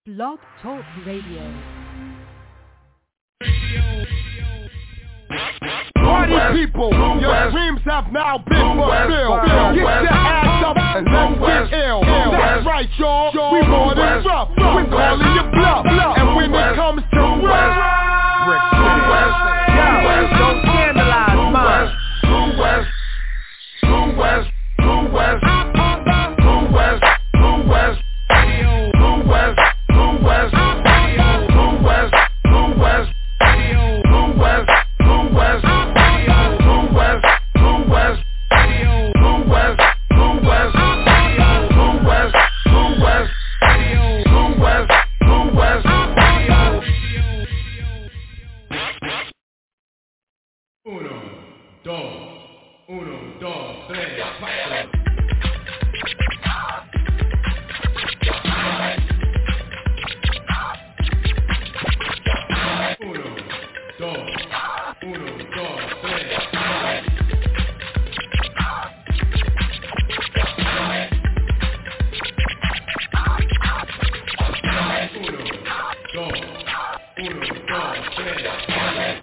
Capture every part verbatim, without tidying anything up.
Blog Talk Radio. Party people, your dreams have now been fulfilled. Get your ass up and let's get ill. That's right, y'all. We more than rough. We're calling you bluff. And when it comes to rough, Brick City. Don't scandalize mine. True West, True West, True West, True West, True West, True West, True West, True West, True West, True West, True West, True West, True West, True West, True West, True West, True West, True West, True West. Uno, dos, uno, dos, tres, cuatro. Uno, dos, uno, dos, tres. Uno, dos, uno, dos, tres.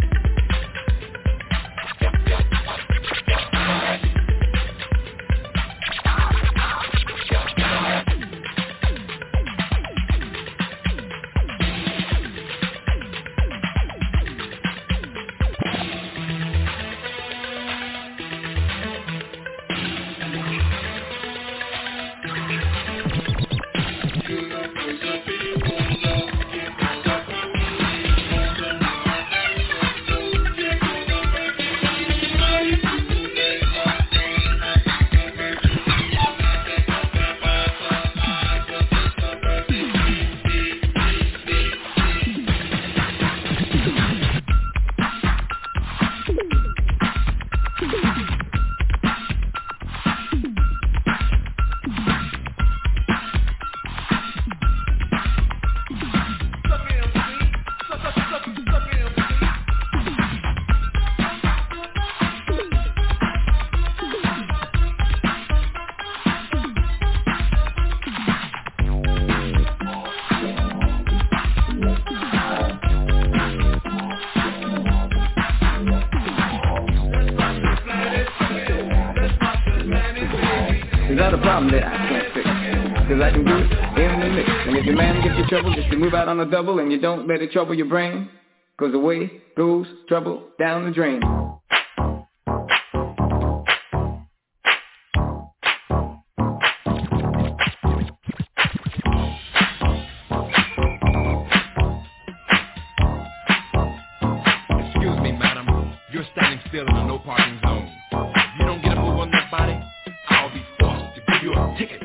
Move out on a double and you don't let it trouble your brain, 'cause away goes trouble down the drain. Excuse me, madam. You're standing still in a no parking zone. If you don't get a move on that body, I'll be forced to give you a ticket.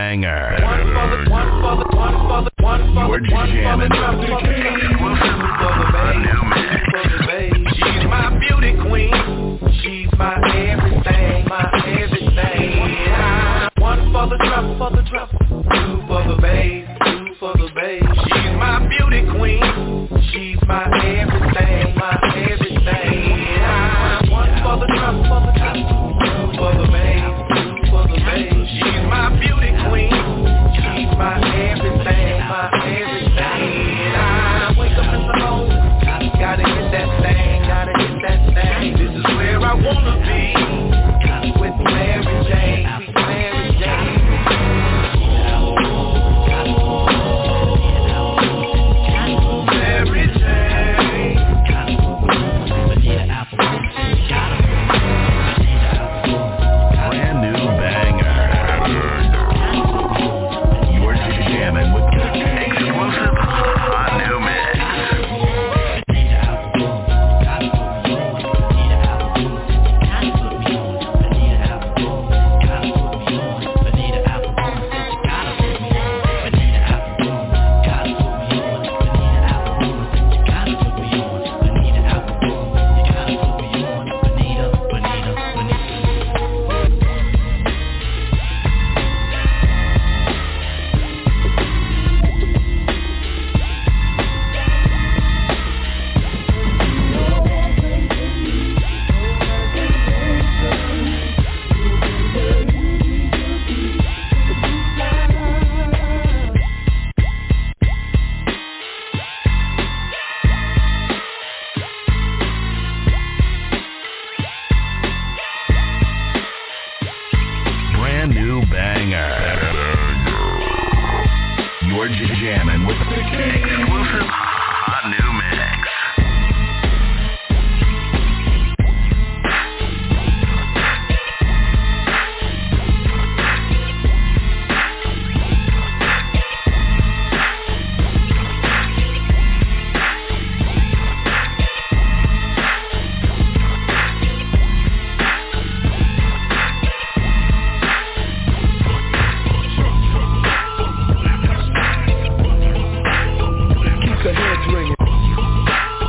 banger. One for the, one for the, one for the, one for the, You're one for jamming the, with one the for the, bass. She's my beauty queen. She's my everything, my everything. One for the drum, for the drum. Two for the bass, two for the bass. She's my beauty queen. She's my everything, my everything. One for the drum, for the drum. Two for the bass, two for the bass. She's my beauty queen. She's my everything, my everything. I wake up in the morning, gotta hit that thing, gotta hit that thing. This is where I wanna be, with Mary Jane, with Mary Jane. Mary Jane. Brand new banger. You're jamming with the exclusive hot new mix. Brand new banger. You're jamming with the exclusive hot new mix. Keep the heads ringing.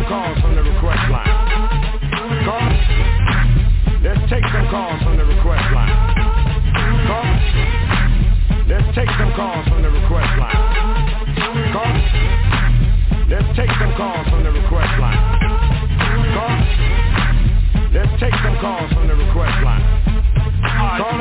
calls from the request line. Call. Let's take some calls from the request line. Call. Let's take some calls from the request line. Call. Let's take some calls from the request line. Call. Let's take some calls from the request line. Call.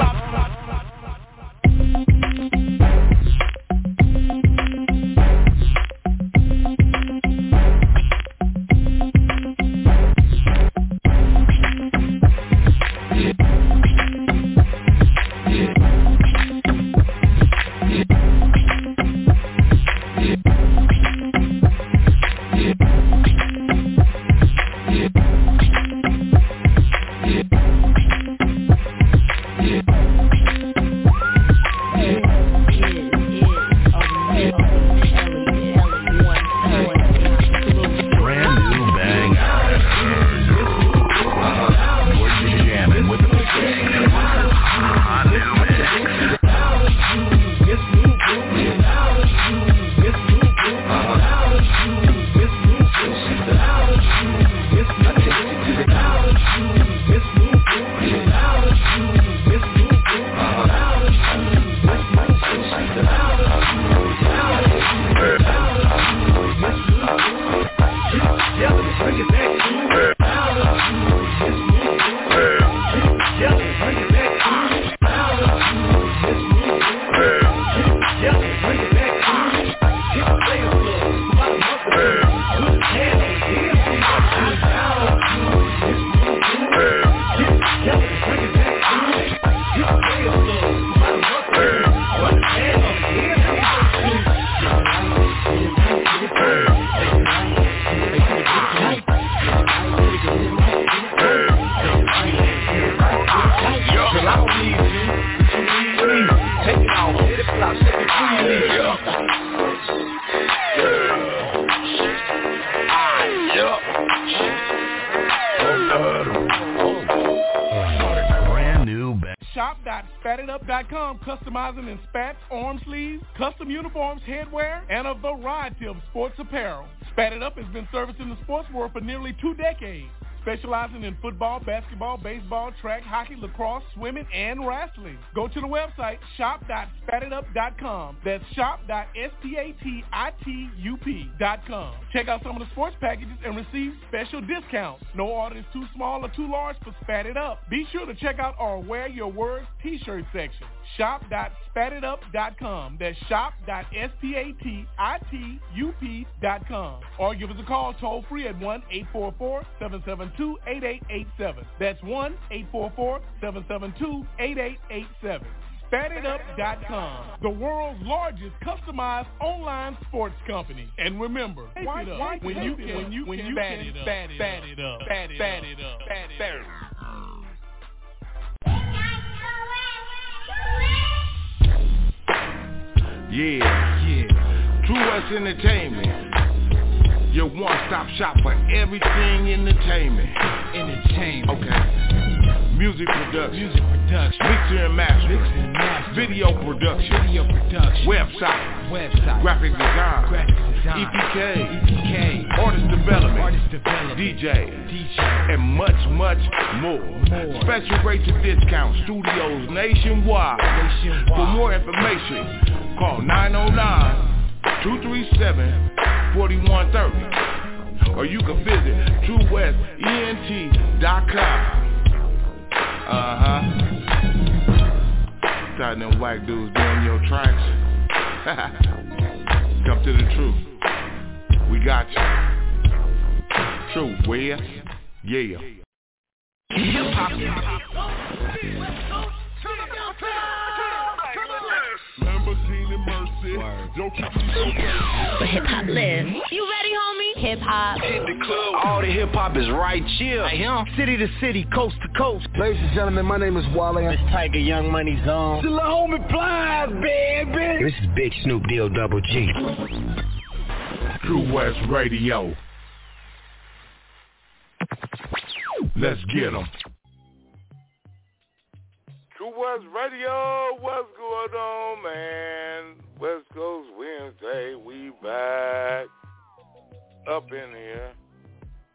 Customizing in spats, arm sleeves, custom uniforms, headwear, and a variety of sports apparel. Spat It Up has been servicing the sports world for nearly two decades, specializing in football, basketball, baseball, track, hockey, lacrosse, swimming, and wrestling. Go to the website shop dot spat it up dot com. That's shop dot spatitup dot com. Check out some of the sports packages and receive special discounts. No order is too small or too large for Spat It Up. Be sure to check out our Wear Your Words t-shirt section. shop dot spat it up dot com. That's shop dot spatitup dot com. Or give us a call toll free at one eight four four, seven seven two, eight eight eight seven. That's one eight four four, seven seven two, eight eight eight seven. spat it up dot com, the world's largest customized online sports company. And remember, why, it up why, when you can, when you when you spat it up, spat it up, spat it up, spat it up, spat it up. Yeah, yeah. True West Entertainment, your one-stop shop for everything entertainment. Entertainment. Okay. Music production. Music production. Mixer and master. Mixer and master. Video production. Video production. Website. Website. Graphic design. Graphic design. E P K. E P K. Artist development. Artist development. D J. D J. And much, much more. more. Special rates and discounts. Studios nationwide. nationwide. For more information, call nine oh nine, two three seven, four one three zero. Or you can visit true west ent dot com. Uh-huh. Tired them white dudes doing your tracks. Come to the truth. We got you. True West. Yeah. Hip-hop. Lamborghini Mercy. Where hip-hop lives. You ready, homie? Hip-hop. Hit the club. All the hip-hop is right chill. I am. City to city, coast to coast. Ladies and gentlemen, my name is Wale. It's Tiger Young Money Zone. Still a homie Plies, baby. This is Big Snoop Deal Double G. True West Radio. Let's get 'em. True West Radio, what's going on, man? West Coast Wednesday, we back up in here.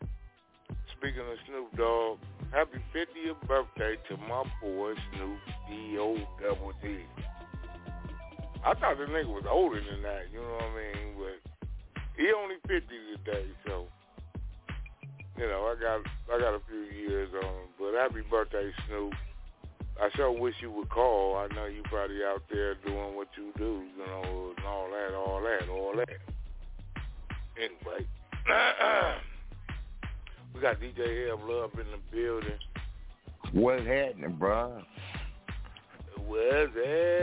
speaking of Snoop Dogg, happy fiftieth birthday to my boy Snoop D O double D. I thought the nigga was older than that, you know what I mean? But he only fifty today, so you know I got I got a few years on him. But happy birthday, Snoop. I sure wish you would call. I know you probably out there doing what you do, you know, and all that, all that, all that. Anyway, we got D J L Love in the building. What's happening, bro? What's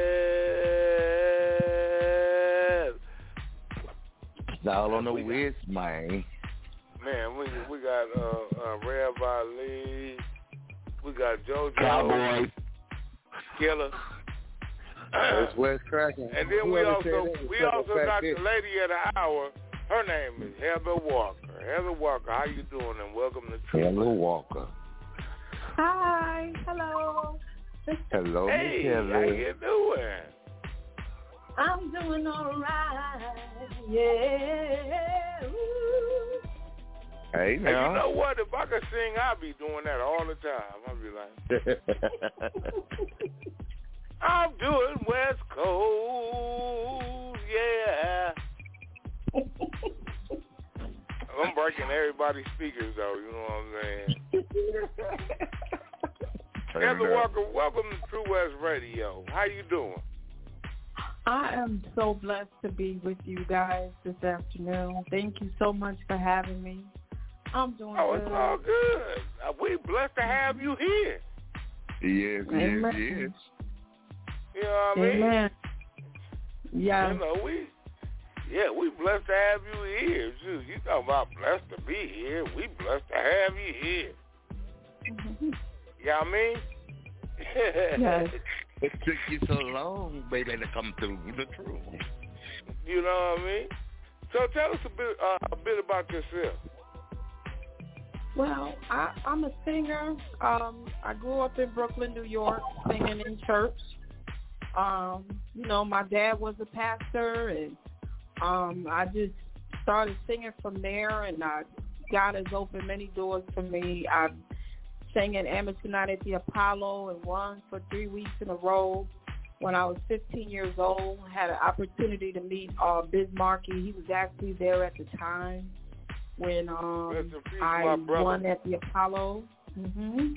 up? It's all on the West, man. Man, we we got uh, uh, Rabbi Lee. We got JoJo. Cowboy. Killer. That's West cracking. And then we also we also got the lady of the hour. Her name is Heather Walker. Heather Walker, how you doing? And welcome to True. Heather Walker. Hi. Hello. Hello, hey, Miss how you doing? I'm doing all right. Yeah. Ooh. Hey, now. Hey, you know what? If I could sing, I'd be doing that all the time. I'd be like, I'm doing West Coast, yeah. I'm breaking everybody's speakers, though. You know what I'm saying? Heather Walker, welcome to True West Radio. How you doing? I am so blessed to be with you guys this afternoon. Thank you so much for having me. I'm doing oh, good. Oh, it's all good. Uh, we blessed to have you here. Yes, Amen. yes, yes. You know what I mean? Amen. Yeah. You know, we, yeah, we blessed to have you here. Shoot, you talking about blessed to be here. We blessed to have you here. Mm-hmm. You know what I mean? Yes. It took you so long, baby, to come through the truth. You know what I mean? So tell us a bit, uh, a bit about yourself. Well, I, I'm a singer. Um, I grew up in Brooklyn, New York, singing in church. Um, you know, my dad was a pastor, and um, I just started singing from there, and I, God has opened many doors for me. I sang an amateur night at the Apollo and won for three weeks in a row. When I was fifteen years old, I had an opportunity to meet uh, Biz Markie. He was actually there at the time when um, peace, I won at the Apollo. Mm-hmm.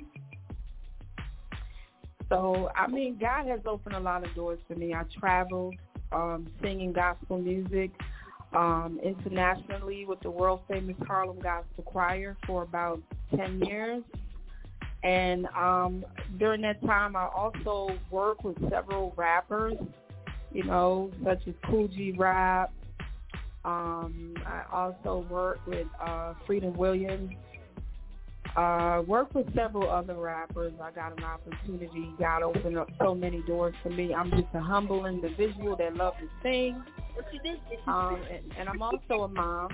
So, I mean, God has opened a lot of doors for me. I traveled um, singing gospel music um, internationally with the world-famous Harlem Gospel Choir for about ten years. And um, during that time, I also worked with several rappers, you know, such as Kool G Rap. Um, I also worked with uh, Freedom Williams. Uh, worked with several other rappers. I got an opportunity. God opened up so many doors for me. I'm just a humble individual that loves to sing. Um, and, and I'm also a mom.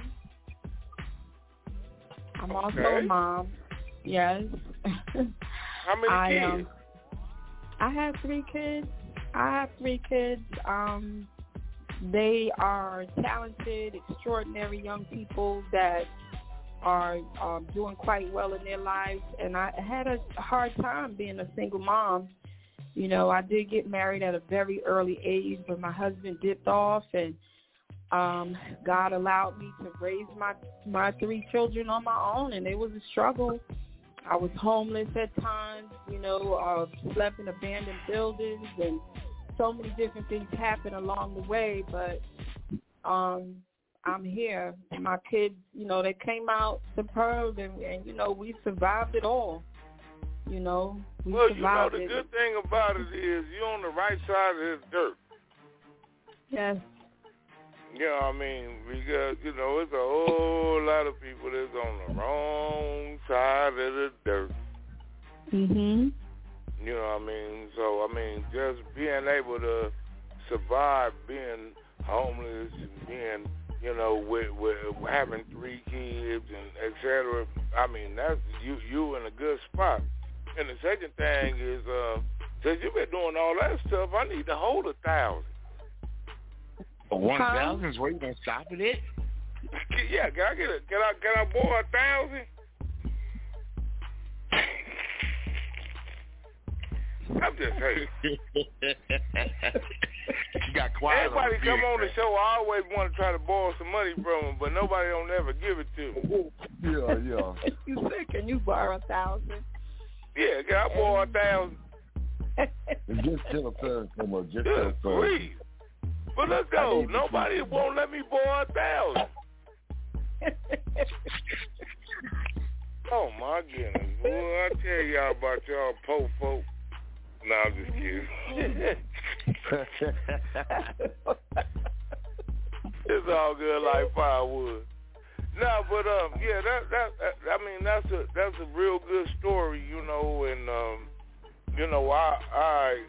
I'm also okay. a mom. Yes. How many I, kids? Um, I have three kids. I have three kids. Um, they are talented, extraordinary young people that are um, doing quite well in their lives. And I had a hard time being a single mom. You know, I did get married at a very early age, but my husband dipped off, and um, God allowed me to raise my, my three children on my own, and it was a struggle. I was homeless at times, you know, uh, slept in abandoned buildings, and so many different things happened along the way, but um, I'm here. My kids, you know, they came out superb, and, and you know, we survived it all, you know. We well, you know, survived the it. good thing about it is you're on the right side of this dirt. Yes. You know what I mean? Because, you know, it's a whole lot of people that's on the wrong side of the dirt. Mhm. You know what I mean? So, I mean, just being able to survive being homeless and being, you know, with, with having three kids and et cetera, I mean, that's you, you in a good spot. And the second thing is, uh, since you've been doing all that stuff, I need to hold a thousand. One thousand is where you gonna stop at it? Yeah, can I get a can I can I borrow a thousand? just hate. You got quiet. Everybody on come the on the show, I always want to try to borrow some money from them, but nobody don't ever give it to me. Yeah, yeah. You said, can you borrow a thousand? Yeah, can I borrow a thousand? Just tell a thousand, come on, just tell a Good thousand. grief. But let's go. Nobody won't let me borrow a thousand. Oh my goodness. Boy, I tell y'all about y'all po folk. No, I'm just kidding. It's all good like firewood. No, but um, yeah, that that I mean that's a that's a real good story, you know, and um, you know, I I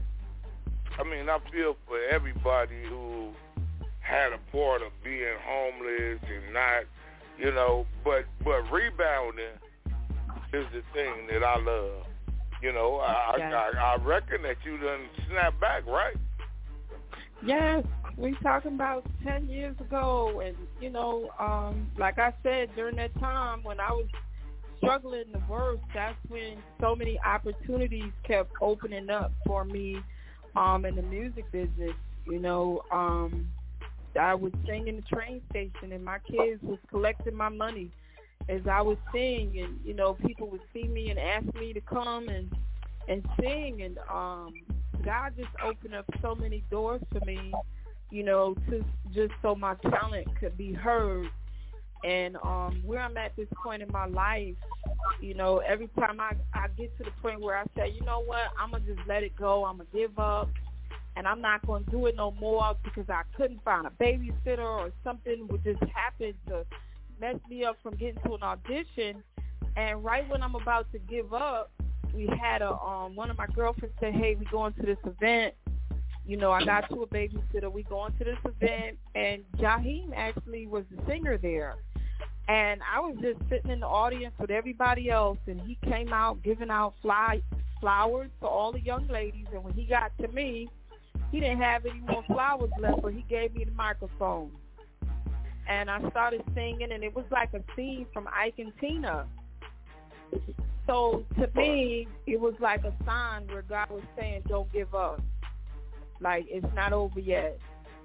I mean I feel for everybody who had a part of being homeless and not, you know, but but rebounding is the thing that I love. You know, I yes. I, I reckon that you done snapped back, right? Yes, we talking about ten years ago, and you know, um, like I said, during that time when I was struggling the worst, that's when so many opportunities kept opening up for me um, in the music business. You know, um, I would sing in the train station, and my kids was collecting my money as I would sing, and you know, people would see me and ask me to come and and sing, and um, God just opened up so many doors for me, you know, to just so my talent could be heard. And um, where I'm at this point in my life, you know, every time I, I get to the point where I say, you know what, I'm going to just let it go, I'm going to give up, and I'm not going to do it no more because I couldn't find a babysitter or something would just happen to mess me up from getting to an audition. And right when I'm about to give up, we had a um one of my girlfriends said, hey, we going to this event. You know, I got to a babysitter. We going to this event. And Jaheim actually was the singer there. And I was just sitting in the audience with everybody else, and he came out giving out fly, flowers to all the young ladies. And when he got to me, he didn't have any more flowers left, but he gave me the microphone. And I started singing, and it was like a scene from Ike and Tina. So to me, it was like a sign where God was saying, don't give up. Like, it's not over yet.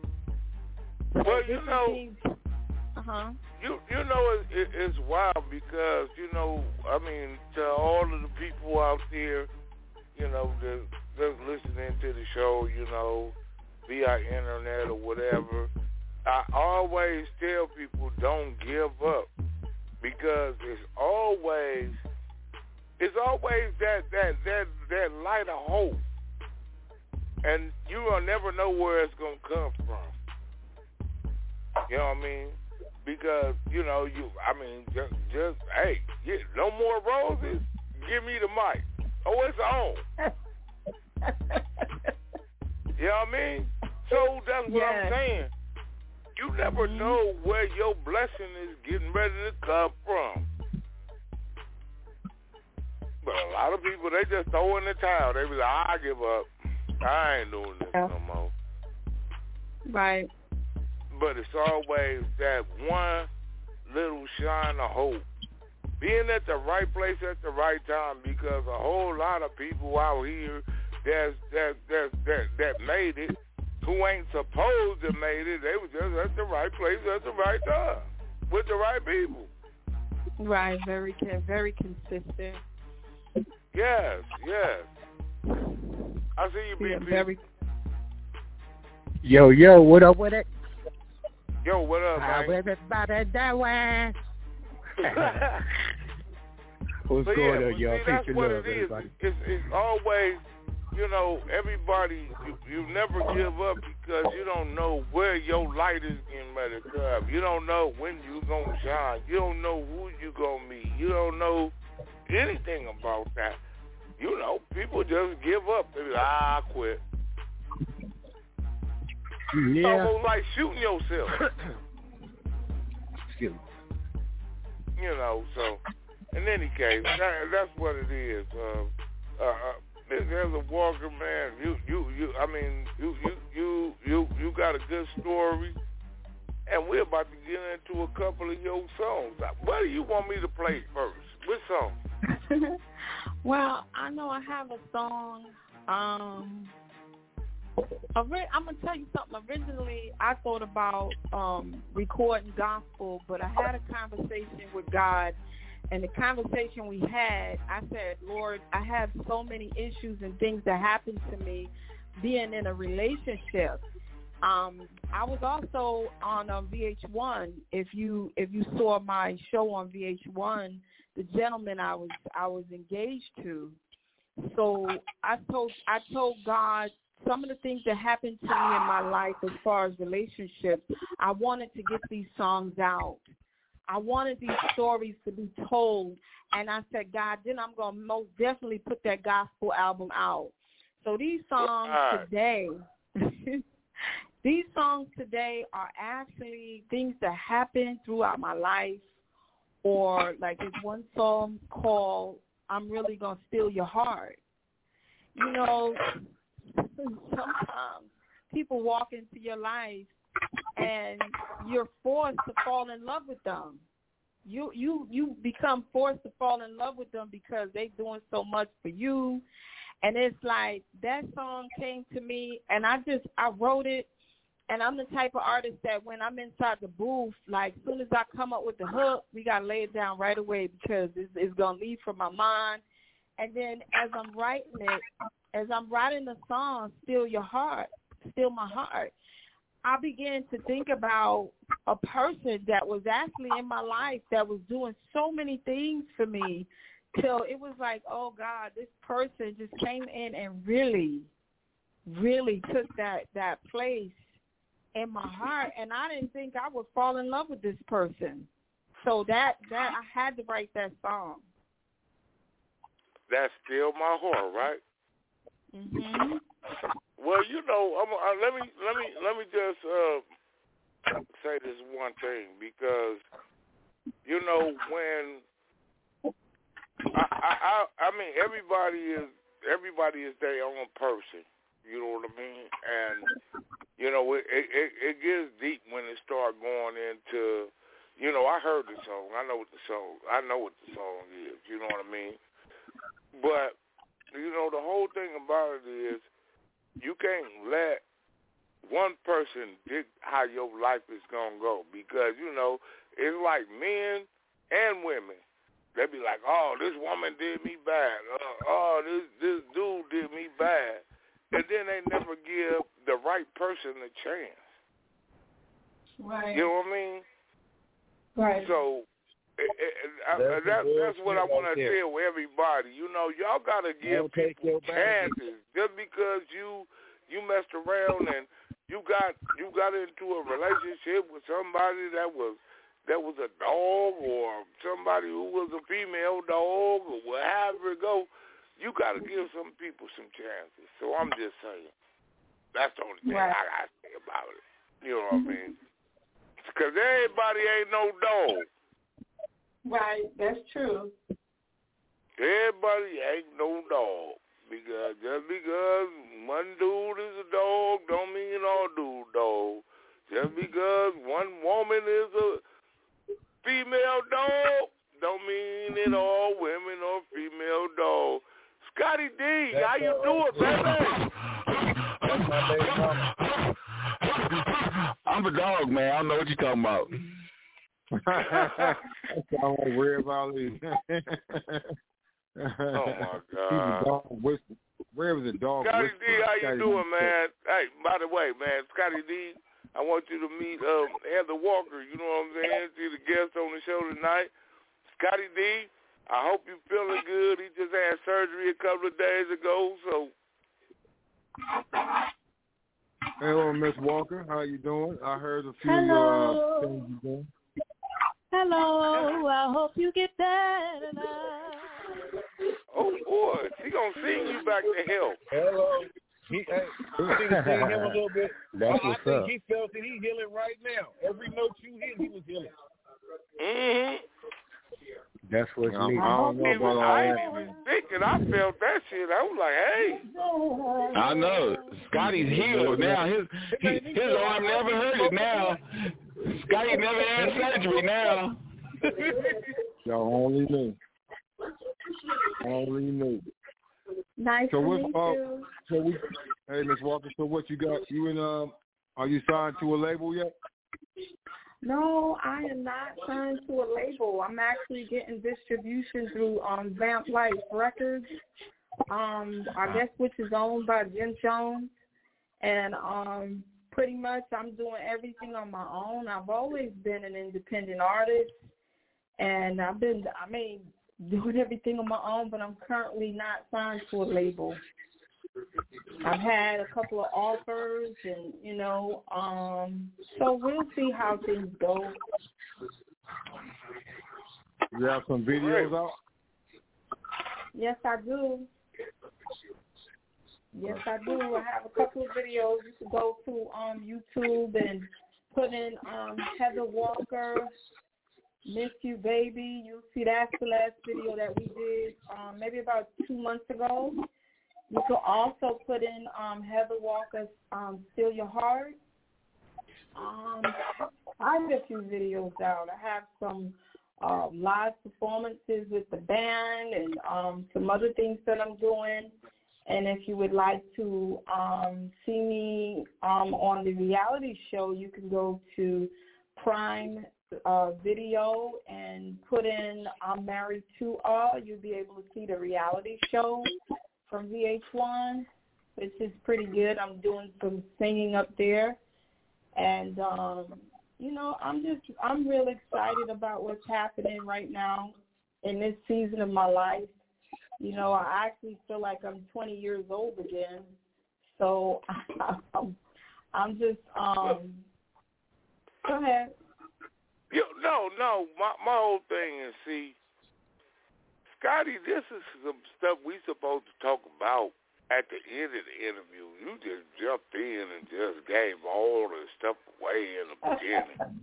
So well, you know, means, uh-huh. you you know, it, it, it's wild because, you know, I mean, to all of the people out there, you know, that, that's listening to the show, you know, via internet or whatever, I always tell people don't give up because it's always it's always that that that that light of hope, and you will never know where it's gonna come from. You know what I mean? Because you know you. I mean, just just hey, yeah, no more roses. Give me the mic. Oh, it's on. You know what I mean? So that's what yes. I'm saying. You never know where your blessing is getting ready to come from. But a lot of people, they just throw in the towel. They be like, I give up. I ain't doing this yeah. no more. Right. But it's always that one little shine of hope. Being at the right place at the right time, because a whole lot of people out here that's, that, that, that, that made it, who ain't supposed to made it, they were just at the right place at the right time with the right people. Right, very very consistent. Yes, yes. I see you, B P. Yeah, very... Yo, yo, what up with it? Yo, what up, How man? everybody doing? What's so, going yeah, on, y'all? See, that's Peace what and love, it is. everybody. It's, it's always, you know, everybody, you, you never give up because you don't know where your light is getting ready to come. You don't know when you're going to shine. You don't know who you're going to meet. You don't know anything about that. You know, people just give up. They be like, ah, I quit. Yeah. It's almost like shooting yourself. Excuse me. You know, so in any case, that, that's what it is. Uh, uh, There's a Walker, man. You, you, you. I mean, you, you, you, you, you got a good story, and we're about to get into a couple of your songs. What do you want me to play first? Which song? Well, I know I have a song Um, I'm gonna tell you something. Originally, I thought about um, recording gospel, but I had a conversation with God, and the conversation we had, I said, Lord, I have so many issues and things that happen to me being in a relationship. Um, I was also on um, V H one. If you if you saw my show on V H one, the gentleman I was I was engaged to. So I told I told God some of the things that happened to me in my life as far as relationships. I wanted to get these songs out. I wanted these stories to be told. And I said, God, then I'm going to most definitely put that gospel album out. So these songs today, these songs today are actually things that happened throughout my life, or like there's one song called I'm Really Gonna Steal Your Heart. You know, sometimes people walk into your life and you're forced to fall in love with them. You you you become forced to fall in love with them because they're doing so much for you. And it's like that song came to me and I just I wrote it. And I'm the type of artist that when I'm inside the booth, like as soon as I come up with the hook, we got to lay it down right away because it's, it's going to leave from my mind. And then as I'm writing it, as I'm writing the song, Steal Your Heart, Steal My Heart, I began to think about a person that was actually in my life that was doing so many things for me till it was like, oh, God, this person just came in and really, really took that, that place in my heart, and I didn't think I would fall in love with this person. So that that I had to write that song. That's Steal My Heart, right? Mhm. Well, you know, I'm, uh, let me let me let me just uh, say this one thing because you know when I, I I I mean everybody is everybody is their own person. You know what I mean? And you know, it, it it gets deep when it start going into, you know, I heard the song. I know what the song. I know what the song is. You know what I mean? But you know, the whole thing about it is, you can't let one person dict how your life is gonna go because you know it's like men and women. They be like, oh, this woman did me bad. Uh, oh, this this dude did me bad. And then they never give the right person a chance. Right. You know what I mean? Right. So it, it, I, That's, that, that's what I want to right tell everybody. You know, y'all got to give people chances. Just because you you messed around and you got you got into a relationship with somebody that was that was a dog or somebody who was a female dog or whatever it go. You got to give some people some chances. So I'm just saying. That's the only thing right. I got to say about it. You know what I mean? Because everybody ain't no dog. Right. That's true. Everybody ain't no dog. Because just because one dude is a dog don't mean all dude dog. Just because one woman is a female dog don't mean that all women are female dogs. Scotty D, that's how you doing, baby? That's my baby mama. I'm a dog, man. I don't know what you're talking about. I don't want to worry about these. Oh, my God. He's a dog whisper. Where was the dog Scotty whisper? D, how you Scotty doing, D. man? Hey, by the way, man, Scotty D, I want you to meet um, Heather Walker. You know what I'm saying? She's the guest on the show tonight. Scotty D, I hope you're feeling good. He just had surgery a couple of days ago, so. Hello, Miss Walker. How you doing? I heard a few Hello. uh, things you doing. Hello. I hope you get better now. Oh, boy. He going to sing you back to health. Hello. He, hey, we need to see him a little bit. That's I, what's I think up. he felt it. He's healing right now. Every note you hit, he was healing. Mm-hmm. That's what's I, needed. I don't know about all I ain't even thinking. I felt that shit. I was like, hey. I know. Scotty's healed now. His his, his arm never hurt it now. Scotty never had surgery now. Y'all only knew. Only knew. Nice so to what's meet uh, you. so we, hey, Miss Walker. So what you got? You in um? Are you signed to a label yet? No, I am not signed to a label. I'm actually getting distribution through um, Vamp Life Records, um, I guess, which is owned by Jim Jones. And um, pretty much I'm doing everything on my own. I've always been an independent artist, and I've been, I mean, doing everything on my own, but I'm currently not signed to a label. I've had a couple of offers, and, you know, um, so we'll see how things go. You have some videos out? Yes, I do. Yes, I do. I have a couple of videos. You can go to um, YouTube and put in um, Heather Walker, Miss You Baby. You'll see that's the last video that we did um, maybe about two months ago. You can also put in um, Heather Walker's um, Steal Your Heart. Um, I have a few videos out. I have some uh, live performances with the band and um, some other things that I'm doing. And if you would like to um, see me um, on the reality show, you can go to Prime uh, Video and put in I'm Married to All. You'll be able to see the reality show from V H one, which is pretty good. I'm doing some singing up there. And, um, you know, I'm just, I'm real excited about what's happening right now in this season of my life. You know, I actually feel like I'm twenty years old again. So I'm, I'm just, um, go ahead. Yo, no, no, my, my whole thing is, see, Scotty, this is some stuff we supposed to talk about at the end of the interview. You just jumped in and just gave all the stuff away in the beginning.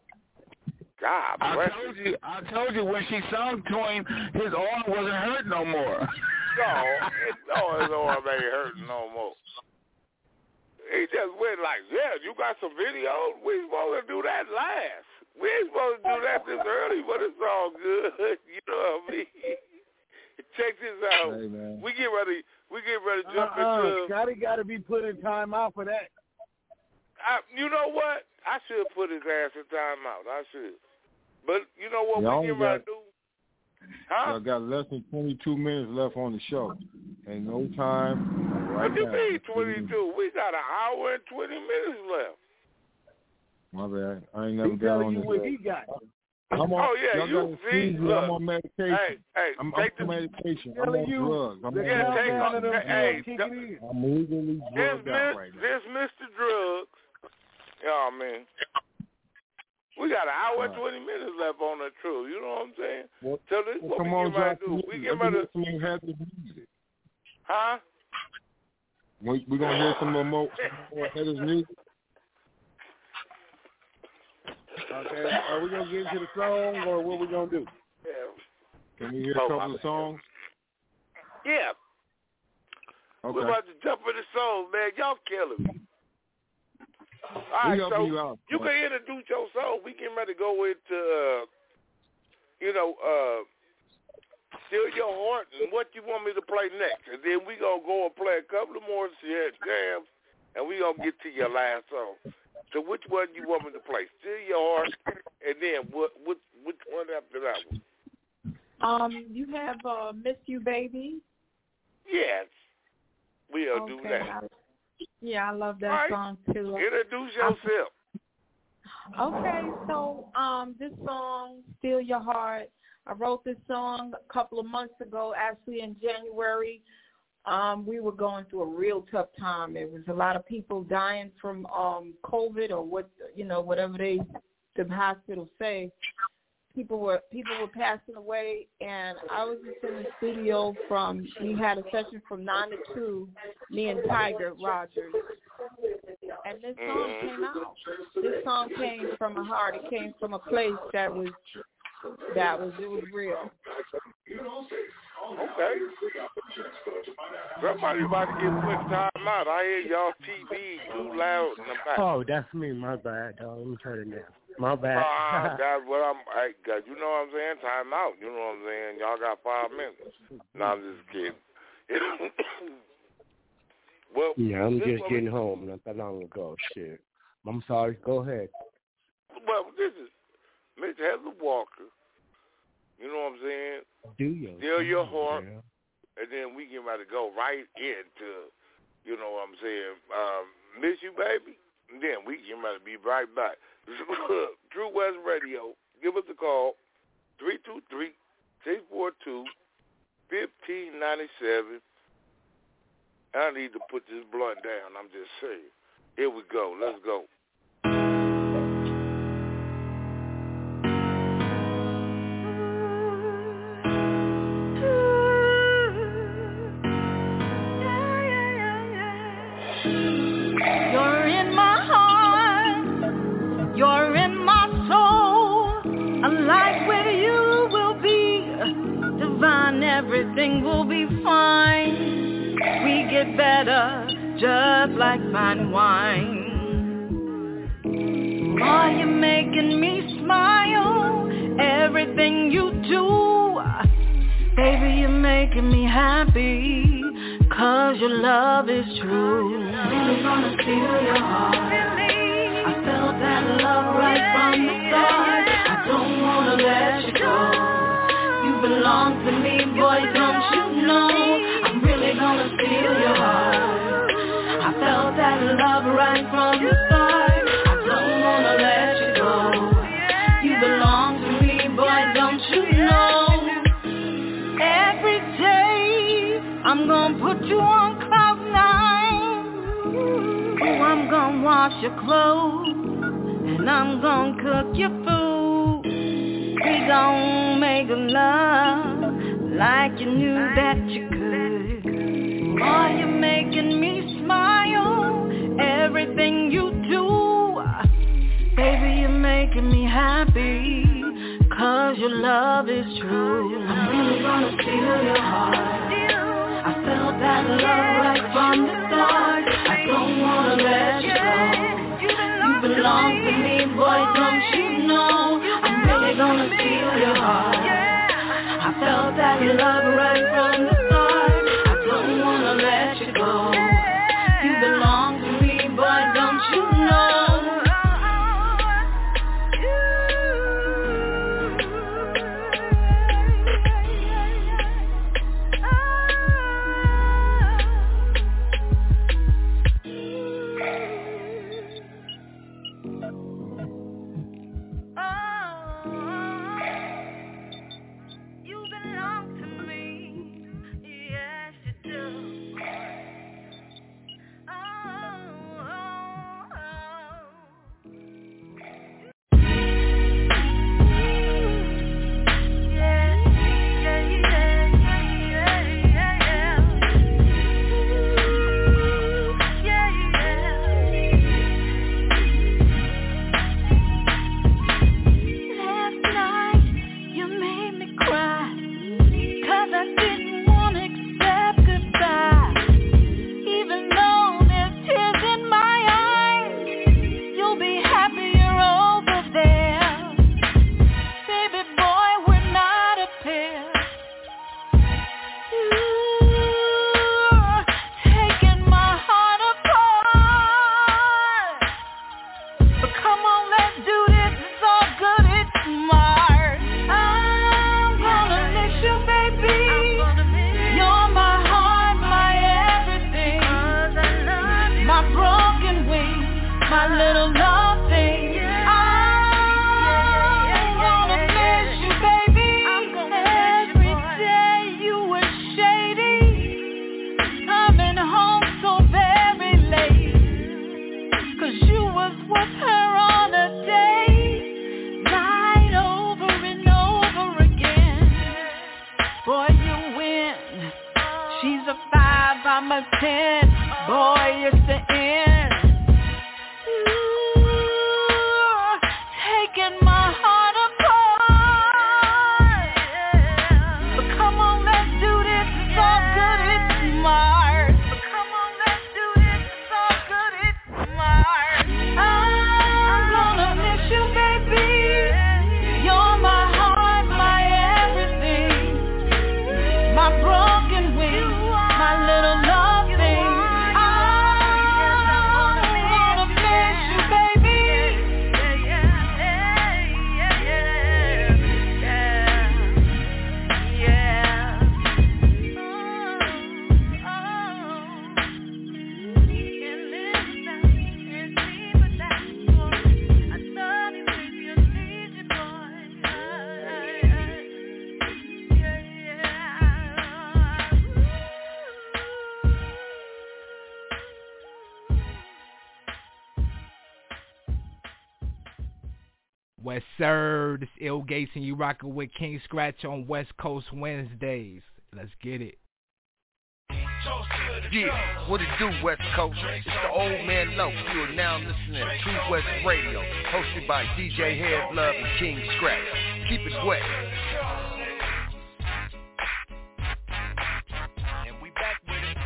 God bless I told you, I told you when she sung to him, his arm wasn't hurt no more. No, it, no, his arm ain't hurting no more. He just went like, yeah, you got some videos? We supposed to do that last. We ain't supposed to do that this early, but it's all good. You know what I mean? Check this out. Hey, man. We get ready. We get ready to jump uh-uh. into. Scotty got to be put in time out for that. I, you know what? I should put his ass in time out. I should. But you know what Y'all we get ready to do? Huh? Y'all got less than twenty-two minutes left on the show. Ain't no time. Right what do you now. mean twenty-two? We got an hour and twenty minutes left. My bad. I ain't never He got on you this. what he got. I'm on, oh, yeah, you see, I'm on medication. Hey, hey, I'm, take I'm the, on medication. I'm on you, drugs. I'm yeah, on take medication. on them, hey, kick the, it in. I'm legally drugged this, out right now. this Mister Drugs, you know what I mean? We got an hour and twenty minutes left on the truth. You know what I'm saying? Well, so this is well, what we on, get ready to do. Josh, We get ready to... Some Heather's music. Huh? We, we're going to hear some more, more Heather's music. Okay, are we going to get into the song, or what we going to do? Yeah. Can we hear Oh, a couple of songs? Yeah. Okay. We're about to jump in the song, man. Y'all killing me. All right, we so you, out, you can introduce your song. We getting ready to go into, uh, you know, uh, Steal Your Heart and what you want me to play next. And then we going to go and play a couple of more jams, and we going to get to your last song. So which one you want me to play? Steal Your Heart, and then what? What? Which one after that one? Um, you have uh, Miss You Baby. Yes, we'll okay, do that. I, yeah, I love that right. song too. Introduce yourself. Okay, so um, this song, Steal Your Heart, I wrote this song a couple of months ago, actually in January. Um, we were going through a real tough time. There was a lot of people dying from um, COVID or what, you know, whatever they, the hospitals say. People were people were passing away, and I was just in the studio from. We had a session from nine to two, me and Tiger Rogers, and this song came out. This song came from a heart. It came from a place that was that was it was real. Okay. Somebody about to get put time out. I hear y'all T V too loud in the back. Oh, that's me. My bad, dog. Let me turn it down. My bad. uh, that's what I'm. I, you know what I'm saying? Time out. You know what I'm saying? Y'all got five minutes. No, I'm just kidding. Well, yeah, I'm just getting is, home not that long ago. Shit. I'm sorry. Go ahead. Well, this is Miss Heather Walker. You know what I'm saying? Do your Still your heart. Girl. And then we get ready to go right into, you know what I'm saying, um, Miss You Baby. And then we get ready to be right back. True West Radio. Give us a call. three two three, six four two, one five nine seven. I need to put this blunt down. I'm just saying. Here we go. Let's go. You're in my heart. You're in my soul. A life with you will be divine. Everything will be fine. We get better, just like fine wine. Are you making me smile? Everything you do, baby, you're making me happy. Cause your love is true. I'm really gonna steal your heart. I felt that love right from the start. I don't wanna let you go. You belong to me, boy, don't you know? Gonna steal your heart. I felt that love right from the start. I don't wanna let you go. You belong to me, boy, don't you know? Every day I'm gonna put you on cloud nine. Oh, I'm gonna wash your clothes and I'm gonna cook your food. We gonna make love like you knew that you could. Are you making me smile? Everything you do, baby, you're making me happy. Cause your love is true. I'm really gonna steal your heart. I felt that love right from the start. I don't wanna let you go. You belong to me, boy, don't you know? I'm really gonna steal your heart. I felt that love right from the start. Let you go. You belong to me, boy, don't you know? My broken wings, my West Sir, this Ill Gates, and you rockin' with King Scratch on West Coast Wednesdays. Let's get it. Yeah, what it do, West Coast? It's the old man Low. You are now listening to True West Radio, hosted by D J Head Love and King Scratch. Keep it wet. And we back with it.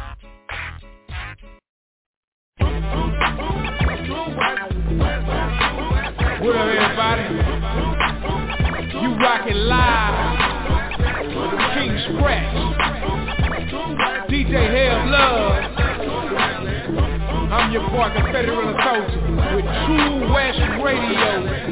What up, everybody? You rockin' live with the King Scratch, D J Head Love. I'm your boy, Confederate Soldier, with True West Radio.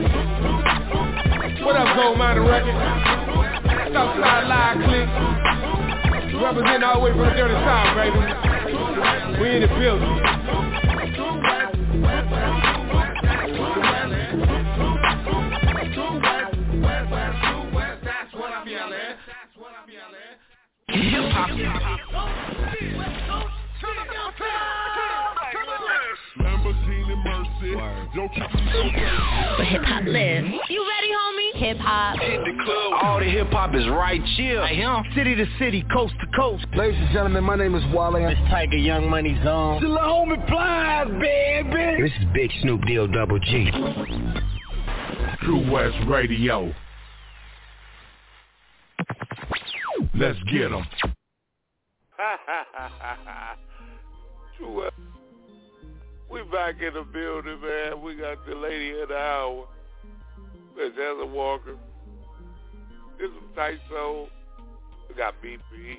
What up, Gold Miner Record? Southside Live Click. Representing all the way from the dirty south, baby. We in the building. Hip-hop. But hip-hop lives. You ready, homie? Hip-hop. Hit the club. All the hip-hop is right here. I am. City to city, coast to coast. Ladies and gentlemen, my name is Wale. It's Tiger Young Money Zone. The homie Plies, baby. This is Big Snoop Deal Double G. True West Radio. Let's get 'em. True West. We back in the building, man. We got the lady of the hour, Miss Heather Walker. This is Tight Soul. We got B P.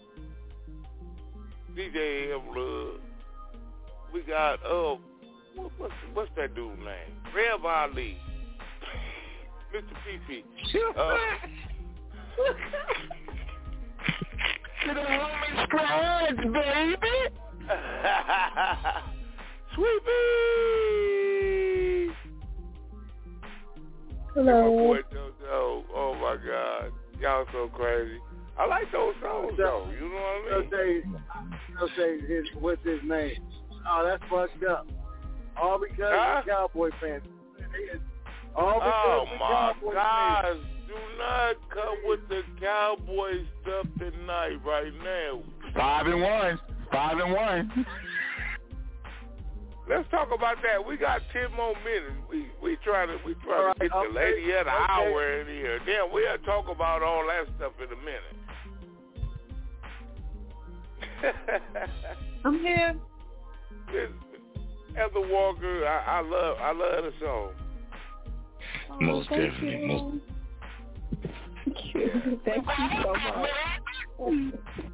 D J M Love. We got, uh, what, what's, what's that dude's name? Rev Ali. Mister P P. Uh, To the homie Scratch, baby. Sweet Bee. Hello. My boy JoJo. Oh my God, y'all so crazy. I like those songs though. You know what I mean? They'll say, they'll say his, what's his name? Oh, that's fucked up. All because huh? we're Cowboy fans. All because oh we're my Cowboy God. fans. Do not come with the Cowboy stuff tonight, right now. Five and one. Five and one. Let's talk about that. We got ten more minutes. We we try to we try right, to get okay, the lady of the okay. hour in here. Then we'll talk about all that stuff in a minute. I'm here. Heather Walker, I, I love I love the song. Oh, Most thank definitely. You. Most Thank you. Thank you so much.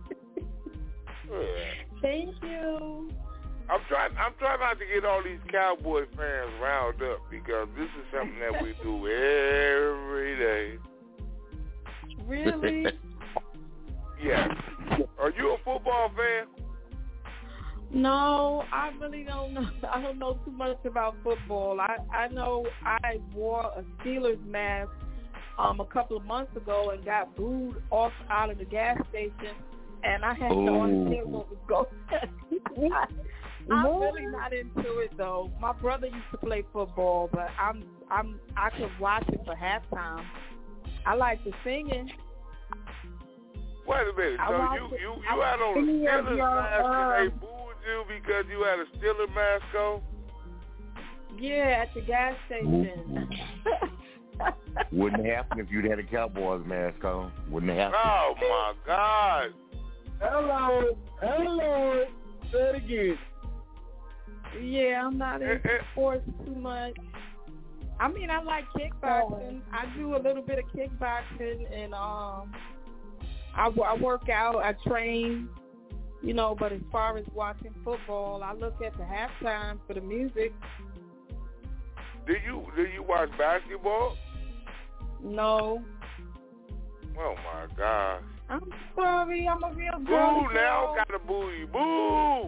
Thank you. I'm trying. I'm trying not to get all these Cowboy fans riled up because this is something that we do every day. Really? Yeah. Are you a football fan? No, I really don't know. I don't know too much about football. I I know I wore a Steelers mask um a couple of months ago and got booed off out of the gas station, and I had Ooh. to understand what was going on. I'm really not into it though. My brother used to play football, but I'm I'm I could watch it for halftime. I like the singing. Wait a minute. I So watch you it. you I you had on a watch Steelers it, y'all, mask and they um, booed you because you had a Steelers mask on? Yeah, at the gas station. Wouldn't happen if you'd had a Cowboys mask on. Wouldn't happen. Oh my God. Hello. Hello. Say it again. Yeah, I'm not into sports too much. I mean, I like kickboxing. I do a little bit of kickboxing, and um, I, I work out, I train, you know. But as far as watching football, I look at the halftime for the music. Do you do you watch basketball? No. Oh my God. I'm sorry, I'm a real Boo girl. now, gotta boo you. Boo.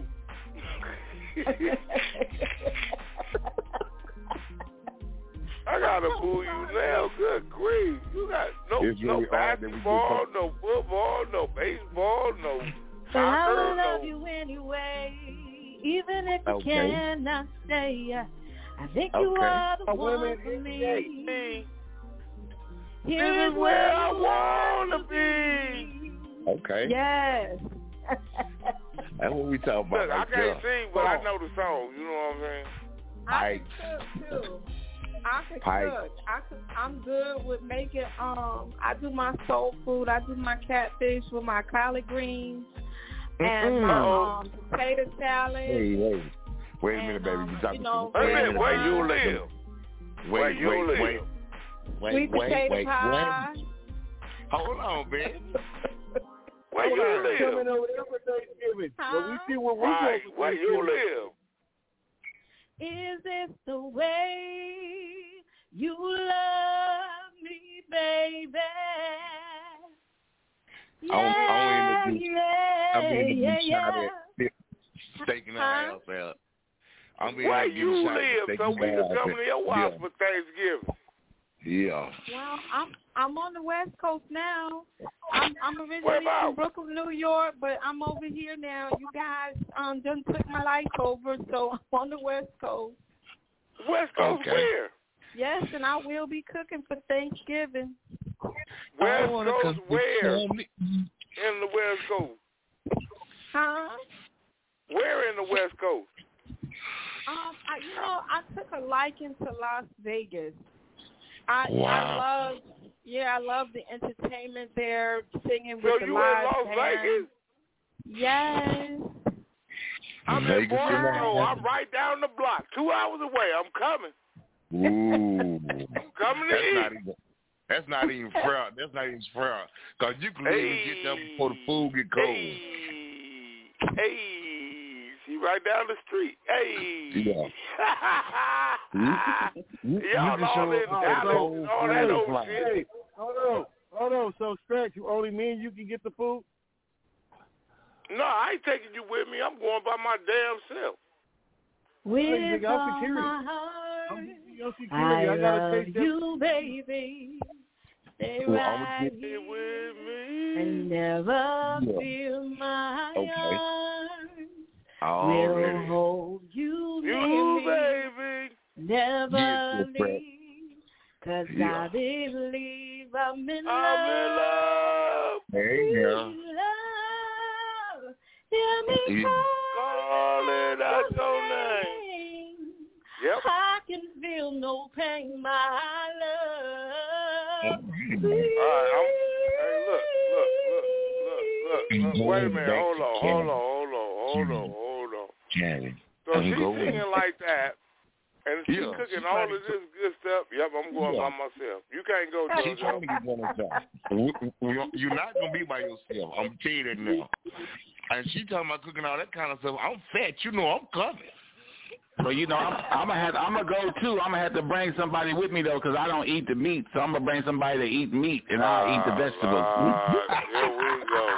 I gotta boo you now. Good grief. You got no It's no really hard that we basketball, get no football, no baseball, no But I soccer, will love no. you anyway, even if you Okay. cannot stay. I think Okay. you are the My one women for in me. This Here's is where I wanna be. Okay. Yes. That's what we talking about. Look, I right can't there. sing, but I know the song. You know what I'm saying? I Pike. can cook too. I can Pike. cook. I can, I'm good with making. Um, I do my soul food. I do my catfish with my collard greens and my um, potato salad. Hey, hey. Wait a minute, and, baby. um, You talking you know, to me? Wait a minute, red where wine, you live? Wait, Where you wait, live? wait. Wait, Sweet wait, potato wait, pie. wait. Hold on, baby. Where you Coming live? over there for Thanksgiving. Huh? But we see what we Right, do for where you Thanksgiving. live? Is this the way you love me, baby? I don't- I Yeah, don't even do- yeah, I'm being yeah, a shot yeah. at staking her Huh? ass out. I'm being Where a you shot at live so staking we her can ass come out. to your house for Thanksgiving? Yeah. Well, I'm I'm on the West Coast now. I'm I'm Where originally about? from Brooklyn, New York, but I'm over here now. You guys um done took my life over, so I'm on the West Coast. West Coast Okay. where? Yes, and I will be cooking for Thanksgiving. West wanna Coast come where? to me. In the West Coast. Huh? Where in the West Coast? Um, I, you know, I took a liking to Las Vegas. I, Wow. I love, yeah, I love the entertainment there, singing with So the you live in Las band. Vegas? Yes. I'm in Vegas in Barstow. the- I'm right down the block. Two hours away. I'm coming. Ooh. Coming to That's eat. not even. That's not even fair. That's not even fair. Cause you can leave and get there before the food get cold. Hey, hey, she right down the street. Hey. Yeah. You, you Y'all can all show in up with Dallas that cold and all that food old fly. shit. Hey, hold on. Hold on. So, Stretch, you only me and you can get the food? No, I ain't taking you with me. I'm going by my damn self. With nigga, I'm all security. my heart, I'm, I'm security. I I, gotta love take that. you, baby. Stay Well, right I'ma get- here With me. and never Yeah. feel my Okay. arms. Already. We'll hold you, You, baby. baby. Never Yes, Fred. leave, 'cause Yeah. I believe I'm in I'm in love. Hey, Sweet yeah. love. Hear me Yeah. Calling out your name. calling. Yep. I can feel no pain, my love. All All right, I'm, hey, look, look, look, look, look, look. Wait a minute. Hold on, hold on, hold on, hold on, hold on. Candy. So I'm she's going. singing like that, and she's Yeah, cooking she's all trying of to this good stuff. Yep, I'm going Yeah. by myself. You can't go, She's trying to JoJo. get one of them. We- we- You're not gonna be by yourself. I'm telling you that now. And she talking about cooking all that kind of stuff. I'm fat. You know I'm coming. But you know, I'm, I'm gonna have to, I'm gonna go too. I'm gonna have to bring somebody with me though, 'cause I don't eat the meat. So I'm gonna bring somebody to eat meat, and I'll eat the vegetables. Uh, here we go.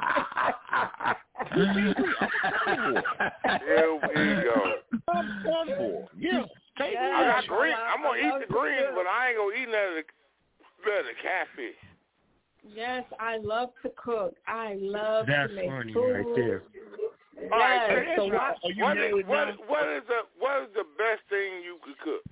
Here we go. I'm done for. Yeah. Take Yes. I got I green. love- I'm gonna I eat love the the greens, food. but I ain't gonna eat none of the, none of the catfish. Yes, I love to cook. I love That's to make funny food. right there. Yes. All right, so so what, Are you what married is what, now? what is the what is the best thing you could cook?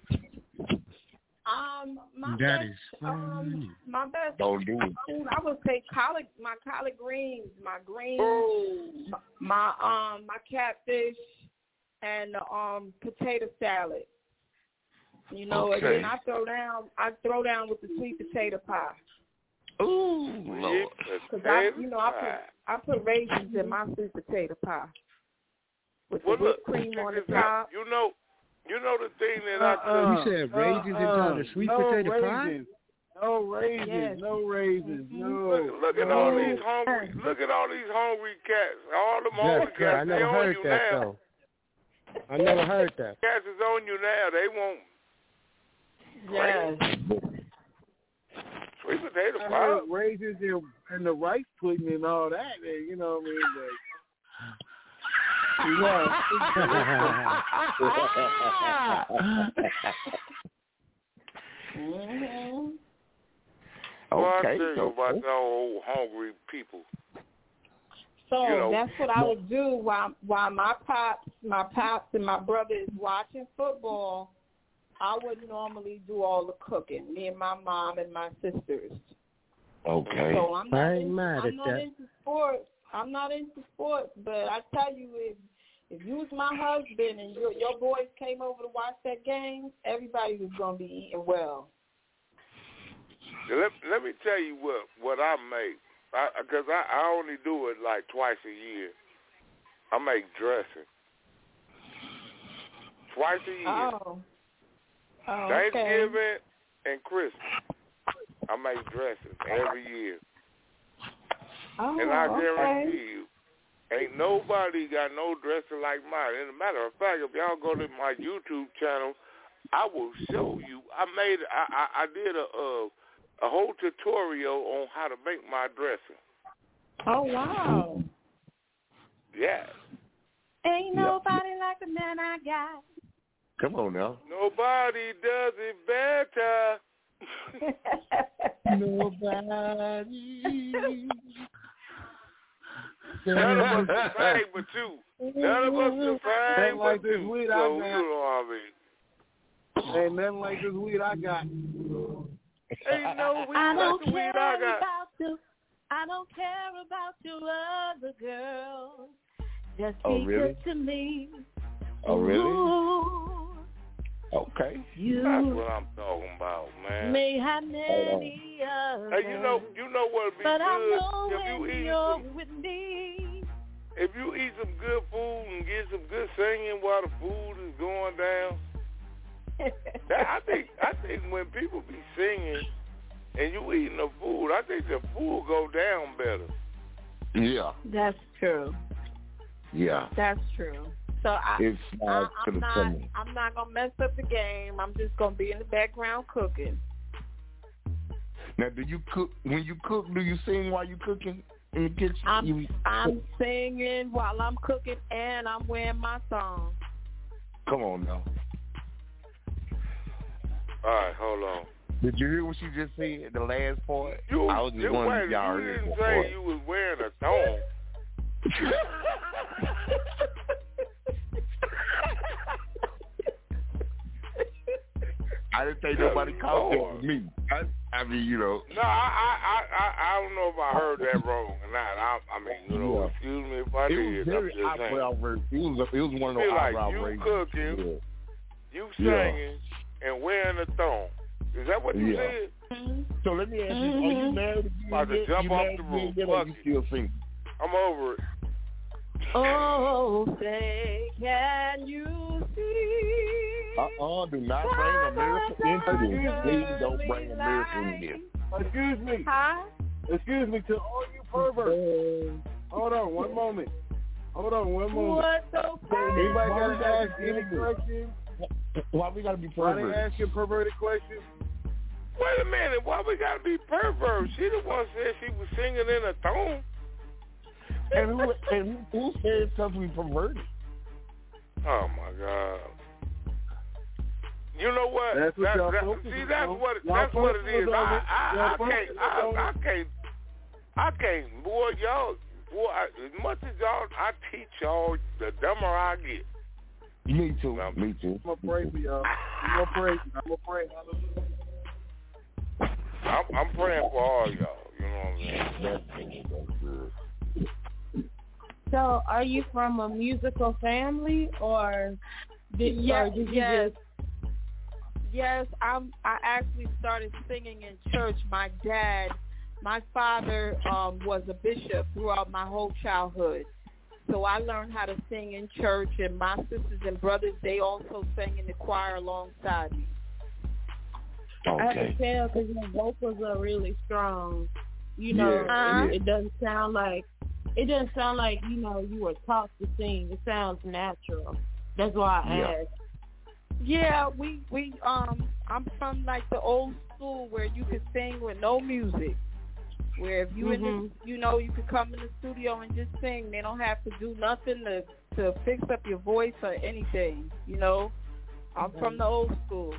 um, my That best, is um, funny. my best Don't do it. food, I would say collard, my collard greens, my greens, my um, my catfish, and the um potato salad. You know, and Okay. then I throw down, I throw down with the sweet potato pie. Ooh, Lord. Cause I, you know, I put I put raisins in my sweet potato pie with the Well, look, whipped cream on the check this top. out. You know, you know the thing that I Uh-uh. cook. You said raisins Uh-uh. into the sweet no potato pie? raisins. No raisins. Yes. No raisins. No. Look, look at no. all these hungry. Look at all these hungry cats. All them That's hungry good. I cats. They never on heard you that now. though. I never heard that. Cats is on you now. They want Yes. sweet potato I pie. heard raisins and, and the rice pudding and all that. You know what I mean? But, Mm-hmm. Well, I Okay, tell you so- about the old hungry people. So You know, that's what I would do while while my pops, my pops and my brother is watching football. I would normally do all the cooking. Me and my mom and my sisters. Okay. So I'm not, I ain't into, mad I'm at not that. into sports. I'm not into sports, but I tell you, if if you was my husband and your your boys came over to watch that game, everybody was gonna be eating well. Let, let me tell you what, what I make, because I, I, I only do it like twice a year. I make dressing. Twice a year. Oh. Oh, okay. Thanksgiving and Christmas. I make dressing every year. Oh, and I guarantee okay. you, ain't nobody got no dressing like mine. As a matter of fact, if y'all go to my YouTube channel, I will show you. I made, I, I, I did a, a a whole tutorial on how to make my dressing. Oh, wow. Yeah. Ain't nobody yeah. like the man I got. Come on now. Nobody does it better. Nobody. None of us can sing but you. None of us can sing but like this you. weed So, I got. you know what I mean. Ain't nothing like this weed I got. Ain't no weed I like don't the weed care I got. about you. I don't care about your other girls. Just be Oh, really? good to me. Oh, really? Ooh, Okay. you That's what I'm talking about, man. may have many others. Hey, you know, you know what'd be but good I know if you when eat you're some, with me. if you eat some good food and get some good singing while the food is going down. that, I think I think when people be singing and you eating the food, I think the food go down better. Yeah. That's true. Yeah. That's true. So I, It's I not to I'm the not tummy. I'm not gonna mess up the game. I'm just gonna be in the background cooking. Now, do you cook when you cook? Do you sing while you cooking in the kitchen? I'm You, I'm singing while I'm cooking and I'm wearing my song. come on now. All right, hold on. Did you hear what she just said? The last part. You, I was just you, wondering wait, if y'all you heard didn't that say part. you was wearing a thong. I didn't think nobody caught that with me. I, I mean, you know. No, I, I, I, I don't know if I heard that wrong or not. I, I mean, you know, Yeah. excuse me if I It did. was very I'm just saying. eyebrow raising. It was, it was one of those Feel like eyebrow you raising. cooking, Yeah. you Yeah. singing, and wearing a thong. Is that what you Yeah. said? So let me ask you: Are you married again? About to yet? jump you off married the again roof. yet, or Fuck you it. still single? I'm over it. Oh, say, can you see? Uh-uh, do not bring America into this. Please don't bring America in this. Excuse me. Huh? Excuse me to all you perverts. Hold on one moment. Hold on one moment. What's so funny? Anybody Why got we to gotta ask be any perverted? questions? Why we gotta be Why they perverted? asking perverted questions? Wait a minute. Why we gotta be perverts? She the one said she was singing in a thong. And who and who said because we perverted? Oh my God. You know what? That's what That- y'all that- focusing see, that's on. what Y'all that's what it focusing is. on I it. I, Y'all I can't focusing I, on I it. can't I can't boy y'all boy I, as much as y'all I teach y'all, the dumber I get. Me too. Me too. I'm gonna pray for y'all. I'm gonna pray. I'm gonna pray. I'm, I'm praying for all y'all. You know what I'm saying? That's, that's good. So, are you from a musical family, or did, yes, or did you yes, just? Yes, I'm. I actually started singing in church. My dad, my father, um, was a bishop throughout my whole childhood. So I learned how to sing in church, and my sisters and brothers, they also sang in the choir alongside me. Okay. I can tell because your vocals are really strong. You know, Yeah, it, yeah. it doesn't sound like it doesn't sound like you know you were taught to sing. It sounds natural. That's why I Yeah. asked. Yeah, we we um I'm from like the old school where you could sing with no music. Where if you in the, you know you could come in the studio and just sing. They don't have to do nothing to to fix up your voice or anything. You know, I'm from the old school.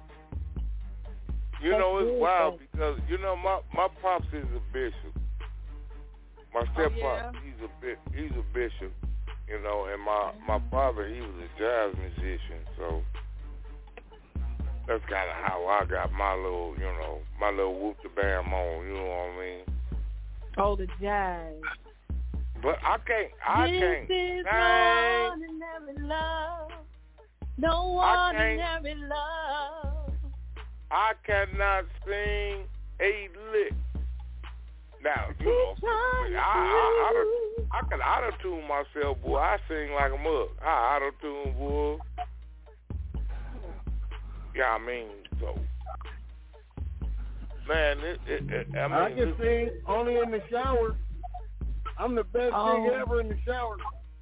You know, it's wild because, you know, my, my pops is a bishop. My step Oh, yeah? pop, he's a bit, he's a bishop, you know, and my, my father, he was a jazz musician, so that's kind of how I got my little, you know, my little whoop the bam on. You know what I mean? Oh, the jazz. But I can't. I this can't. This is sing. ordinary love. No ordinary love. I cannot sing a lick. Now, you know, I, I, I, I, I can auto-tune myself, boy. I sing like a mug. I auto-tune, boy. Yeah, I mean, so. Man, it, it, it, I mean. I can it, sing only in the shower. I'm the best oh. singer ever in the shower.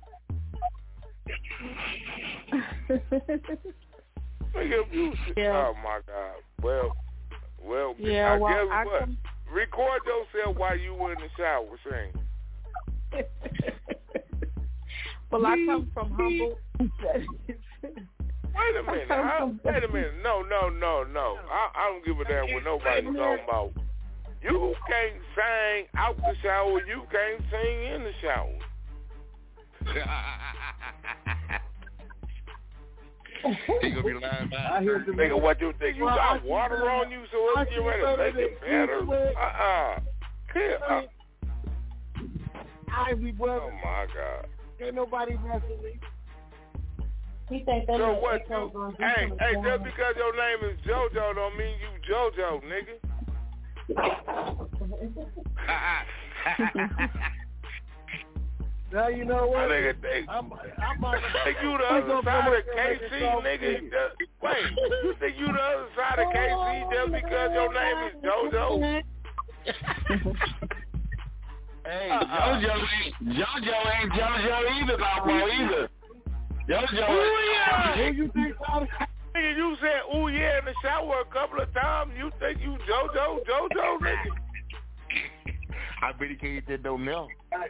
Yeah. Oh, my God. Well, well, yeah, I well, guess I what? Can... Record yourself while you were in the shower sing. Well, I come from humble. Wait a minute. I, wait a minute. No, no, no, no. I, I don't give a damn what nobody's talking about. You can't sing out the shower. You can't sing in the shower. He gonna be lying I hear the nigga, what you think? You well, got I water better, on you so it's get ready to make it better? Uh-uh. Clear up. I be brother. Oh, my God. Ain't nobody messing me. He think that so what you, hey, hey, just because your name is JoJo don't mean you JoJo, nigga. Now you know what? Nigga, think, I'm, I'm about to think you the other side of K C, nigga. Just, wait, you think you the other side of K C just because your name is JoJo? Hey, uh-uh. JoJo ain't JoJo ain't JoJo either, no more either. JoJo. Ooh yeah. Who you think? Nigga, you said ooh yeah in the shower a couple of times. You think you JoJo, JoJo, nigga? I bet he can't get that no now.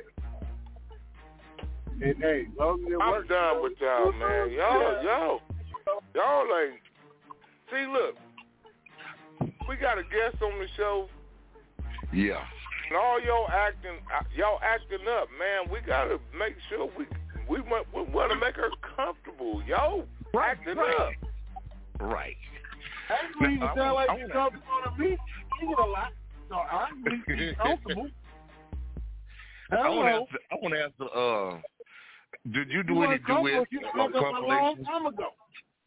And hey, long as it I'm works, done with y'all, man. Y'all, y'all, y'all ain't. See, look, we got a guest on the show. Yeah. And all y'all acting, y'all acting up, man. We gotta make sure we we want we want to make her comfortable, yo. Right, acting right. up. Right. Actually, you now, sound like I, you're I comfortable to me. You get a lot, so I'm really comfortable. I want to ask. I want to ask. Uh, did you do you any duets you or a long compilations? time ago.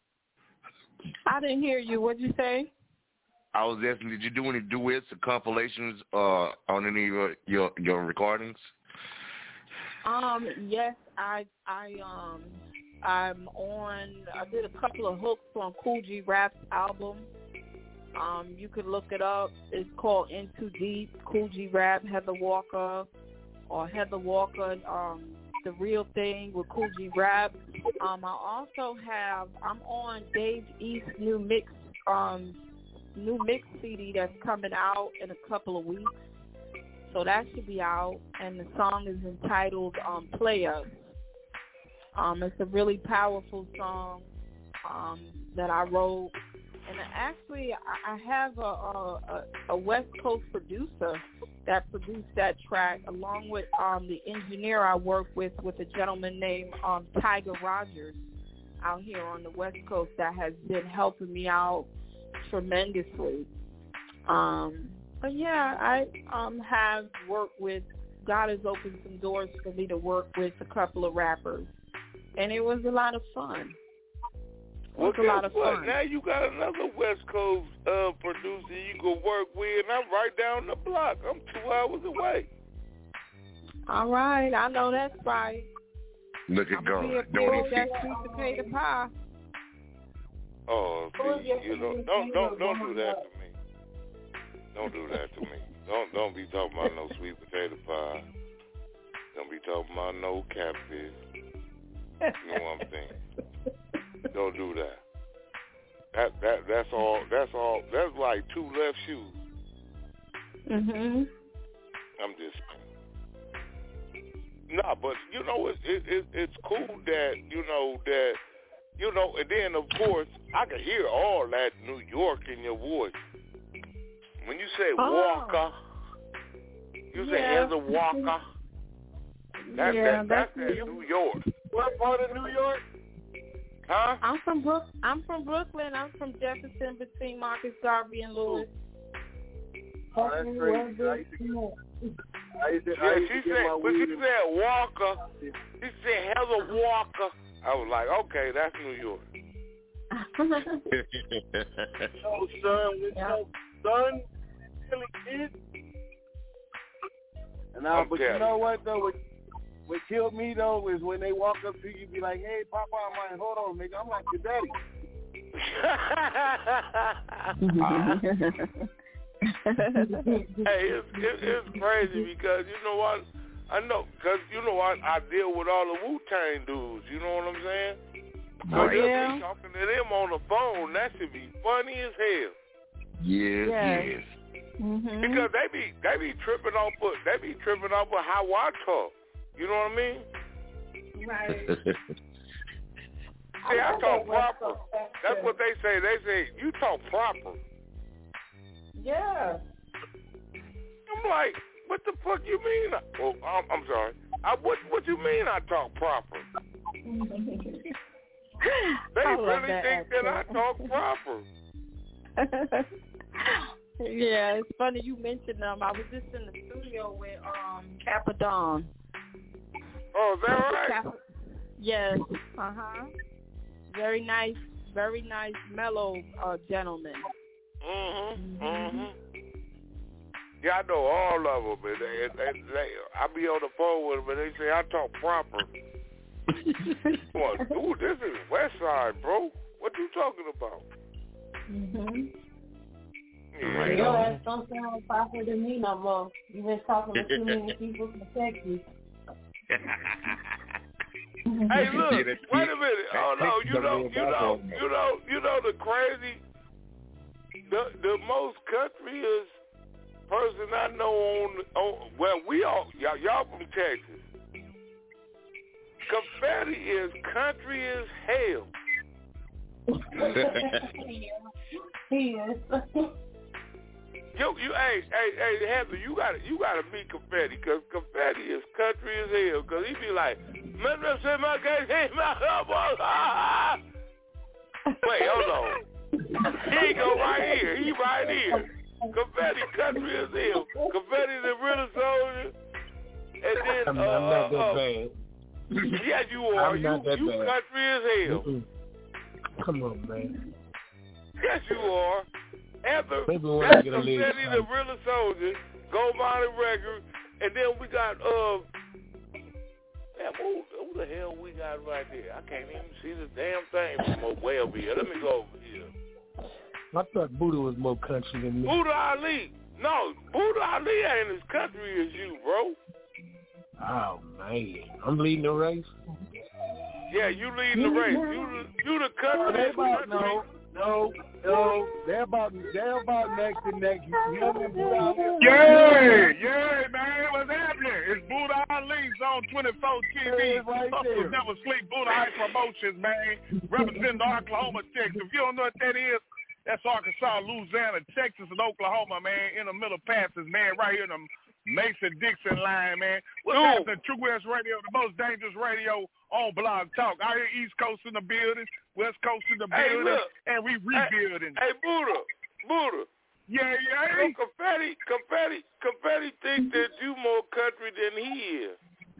I didn't hear you. What'd you say? I was asking, did you do any duets or compilations uh, on any of your, your your recordings? Um, yes, I I um I'm on. I did a couple of hooks on Kool G Rap's album. Um, you could look it up. It's called In Too Deep. Kool G Rap, Heather Walker, or Heather Walker. Um, The Real Thing with Kool G Rap. Um, I also have. I'm on Dave East's new mix. Um. New mix C D that's coming out in a couple of weeks, so that should be out. And the song is entitled um, "Play Us." Um, it's a really powerful song um, that I wrote, and actually I, I have a, a, a West Coast producer that produced that track, along with um, the engineer I work with, with a gentleman named um, Tiger Rogers, out here on the West Coast, that has been helping me out tremendously. Um, but yeah, I um, have worked with, God has opened some doors for me to work with a couple of rappers, and it was a lot of fun. It was well, a lot of what? fun. Now you got another West Coast uh, producer you can work with, and I'm right down the block. I'm two hours away. All right, I know that's right. Look at God. Don't Don't he that sweet potato pie. Oh, see, you don't don't don't don't do that to me. Don't do that to me. Don't don't be talking about no sweet potato pie. Don't be talking about no catfish. You know what I'm saying? Don't do that. That that that's all. That's all. That's like two left shoes. Mhm. I'm just. Nah, but you know it's it, it, it's cool that you know that. You know, and then, of course, I can hear all that New York in your voice. When you say oh. Walker, you say yeah. Heather Walker. That's, yeah, that, that's, that's that New York. What part of New York? Huh? I'm from Brook. I'm from Brooklyn. I'm from Jefferson, between Marcus Garvey and Lewis. Oh, that's crazy. I used to, I used to, yeah, I used she to said, my but she weed said Walker. She said Heather Walker. I was like, okay, that's New York. No, son, it's no son, really is. And I, but you know what though? What, what killed me though is when they walk up to you, be like, "Hey, Papa," I'm like, "Hold on, nigga, I'm like your daddy." Hey, it's, it, it's crazy because you know what? I know, because you know what? I deal with all the Wu-Tang dudes. You know what I'm saying? So oh, they'll yeah. be talking to them on the phone. That should be funny as hell. Yes, yes. yes. Mm-hmm. Because they be they be tripping off of they be tripping off of how I talk. You know what I mean? Right. See, I talk proper. That's what they say. They say you talk proper. Yeah. I'm like, what the fuck you mean? I, oh, I'm, I'm sorry. I, what what you mean I talk proper? They I really that think accent. that I talk proper. Yeah, it's funny you mentioned them. I was just in the studio with um Capadon. Oh, is that right? Cap- yes. Uh huh. Very nice, very nice, mellow uh, gentleman. Mhm. Mhm. Yeah, I know all of them, and they, they, they, I be on the phone with them, and they say I talk proper. Boy, ooh, this is West Side, bro. What you talking about? Mhm. Yeah. Your ass don't sound proper to me no more. You been talking to too many people from Texas. Hey, look, wait a minute. Oh no, you know, you know, you know, you know the crazy, the the most countryest person I know on, on well, we all y'all, y'all from Texas. Confetti is country as hell. He is. You, you, hey, hey, hey, Heather, you gotta, you gotta meet Confetti, cause Confetti is country as hell. Cause he be like, man, let's say my guy, hey, my wait, hold on. He go right here. He right here. Confetti country as hell. Confetti the real soldier. And then, I'm, uh, I'm not that uh, bad. yeah, you are. I'm you, not that you bad. country as hell. Mm-mm. Come on, man. Yes, you are. Heather, Maybe when I that's get a leg Confetti the real soldier. Go by the record. And then we got, uh, man, who, who the hell we got right there? I can't even see the damn thing from way over here. Let me go over here. I thought Buddha was more country than me. Buddha Ali. No, Buddha Ali ain't as country as you, bro. Oh, man. I'm leading the race? Yeah, you leading the race. You you the country. They about, no, no, no. They're about, they're about next to next. You know what I'm Yeah, yeah, man. What's happening? It's Buddha Ali, Zone twenty-four T V. Right Hustle Never Sleep, Buddha High Promotions, man. Representing Oklahoma, Texas. If you don't know what that is, that's Arkansas, Louisiana, Texas, and Oklahoma, man. In the middle passes, man. Right here in the Mason-Dixon line, man. What's Ooh. happening? True West Radio, the most dangerous radio on Blog Talk. Out here, East Coast in the building, West Coast in the Hey, building, look. and we rebuilding. Hey, hey Buddha, Buddha. Yeah, yeah. So Confetti, Confetti, Confetti thinks that you more country than he is.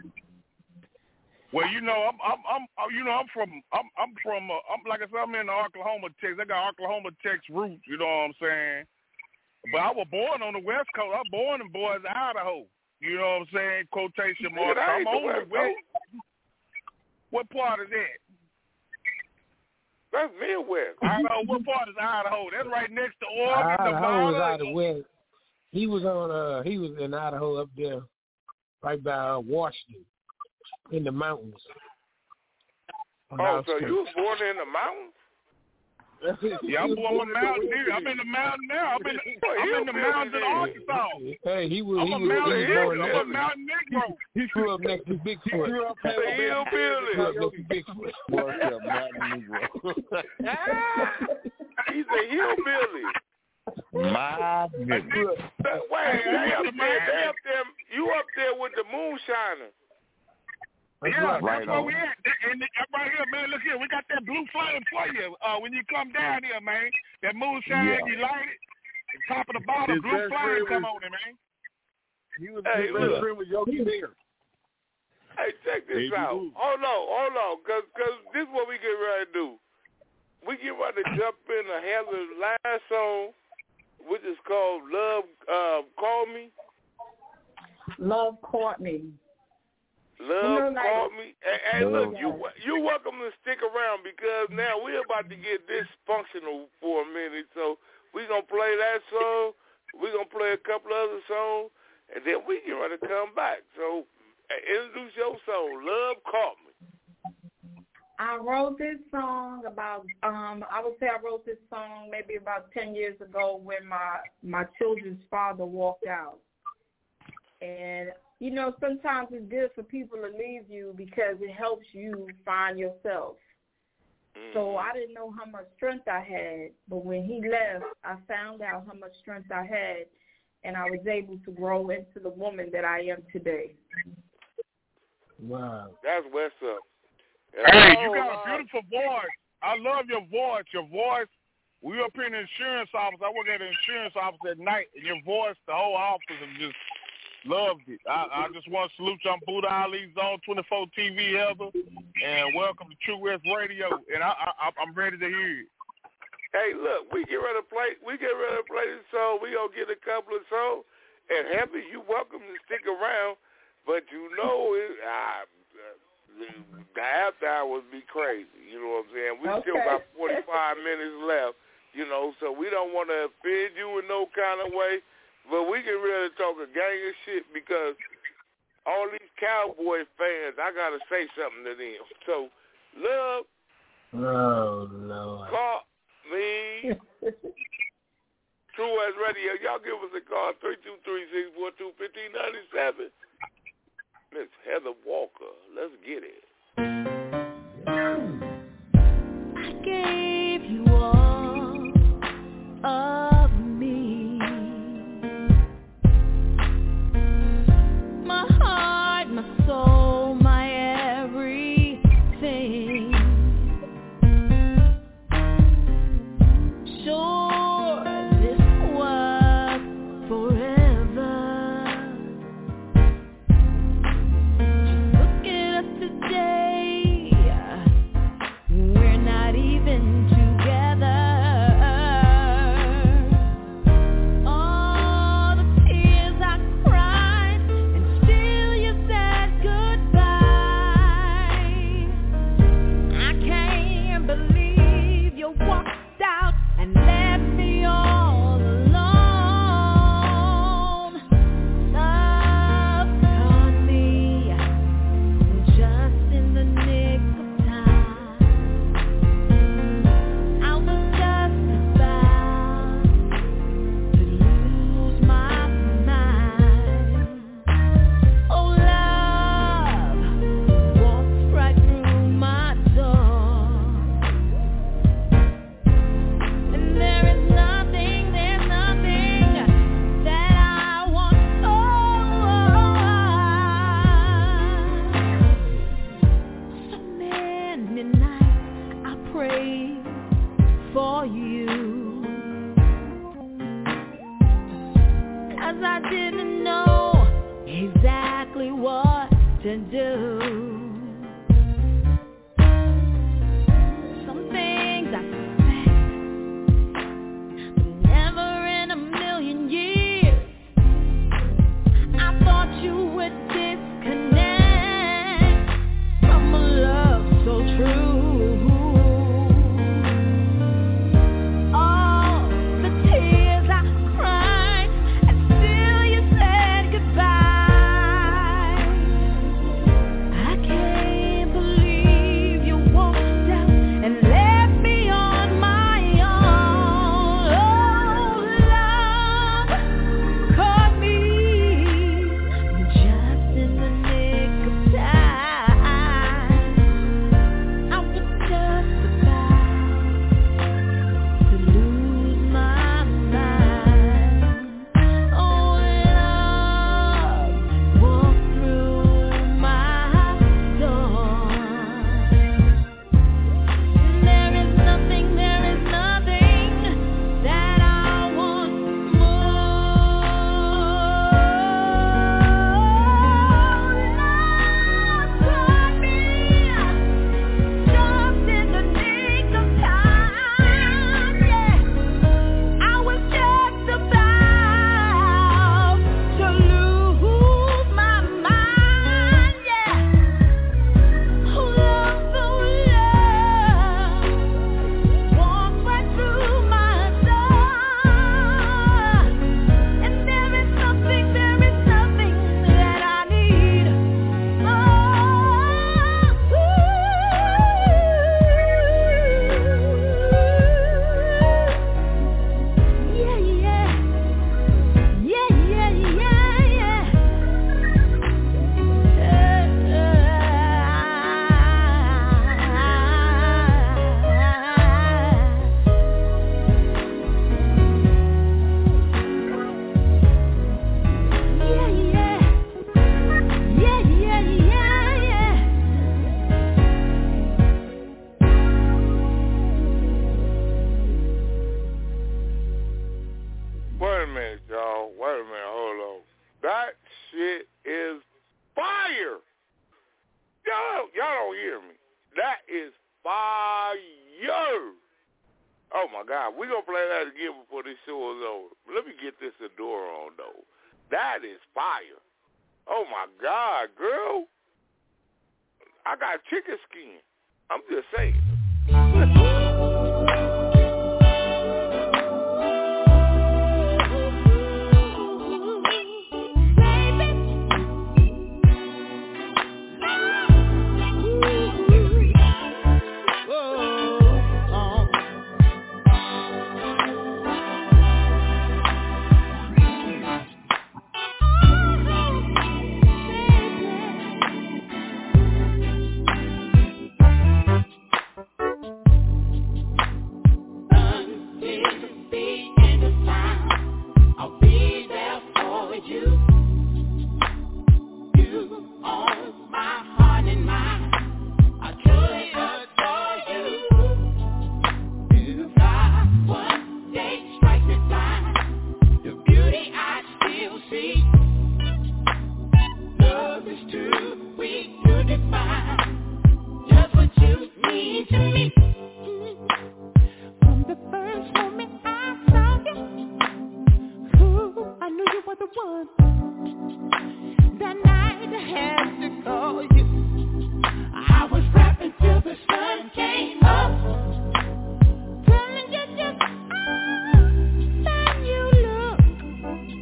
Well, you know, I'm, I'm, I'm, you know, I'm from, I'm, I'm from, uh, I'm like I said, I'm in the Oklahoma, Texas. I got Oklahoma, Texas roots. You know what I'm saying? But I was born on the West Coast. I was born in Boise, Idaho. You know what I'm saying? Quotation marks. Yeah, I'm on the West West. What part is that? That's Midwest. Idaho. What part is Idaho? That's right next to Oregon, Idaho was Nevada. out of West. He was on. Uh, he was in Idaho up there, right by uh, Washington, in the mountains. Oh, so you was born in the mountains? Yeah, I'm born in the mountain. I'm in the mountain now. I'm in the, I'm in the mountains in Arkansas. Hey, he was. I'm he a was, mountain he was Negro. born I'm a next, mountain Negro. He grew up next to Bigfoot. He grew up next to hillbilly. Grew up next to Bigfoot. What's up, Mountain Negro? He's a hillbilly. My nigga. Wait, they up there, they up there, you up there with the moonshiner. That's yeah, right. that's Right where on. we at. And right here, man, look here. We got that blue flame for you. Uh, when you come down here, man, that moonshine, Yeah. you light it. The top of the bottle, His blue best flame friend come was- on it, man. He was Hey, his look. best friend was Yogi Bear. Hey, check this Baby out. Blue. Hold on, hold on, cause, cause this is what we get ready to do. We get ready to jump in and have the last song, which is called "Love uh, Call Me." Love caught me. Love You know, like- Call Me. Hey, hey look, Yeah. you you're welcome to stick around because now we're about to get dysfunctional for a minute. So we're gonna play that song. We're gonna play a couple other songs, and then we get ready to come back. So hey, introduce your song, "Love Call Me." I wrote this song about, um, I would say I wrote this song maybe about ten years ago when my, my children's father walked out. And, you know, sometimes it's good for people to leave you because it helps you find yourself. So I didn't know how much strength I had, but when he left, I found out how much strength I had, and I was able to grow into the woman that I am today. Wow. That's what's up. Hey, Oh, you got uh, a beautiful voice. I love your voice. Your voice. We up here in the insurance office. I work at the insurance office at night, and your voice, the whole office, have just loved it. I, I just want to salute you on Buddha Ali Zone twenty-four T V, Heather, and welcome to True West Radio. And I, I, I'm ready to hear it. Hey, look, we get ready to play. We get ready to play this song. We gonna get a couple of songs, and Happy, you welcome to stick around. But you know, it, uh, the after hours be crazy. You know what I'm saying? We Okay. still got forty-five minutes left. You know, so we don't want to offend you in no kind of way. But we can really talk a gang of shit because all these Cowboy fans, I gotta say something to them. So, love, Oh, Lord. call me. True West Radio. Y'all give us a call, three two three, six four two, one five nine seven. Miss Heather Walker, let's get it. I gave you all of me, my heart, my soul, my everything. Sure, this was forever. Look at us today, we're not even together. All the tears I cried, and still you said goodbye. I can't believe you walked out and left me all alone. Love caught me just in the nick of time. I was just about to lose my mind. Oh, love walked right through my door, and there is nothing, there's nothing that I want more. So many nights I prayed for you, 'cause I didn't know exactly what to do. Some things I suspect, but never in a million years I thought you would disconnect from a love so true. All the tears I cried, and still you said goodbye. I can't don't hear me. That is fire. Oh, my God. We're going to play that again before this show is over. Let me get this Adora on, though. That is fire. Oh, my God, girl. I got chicken skin. I'm just saying.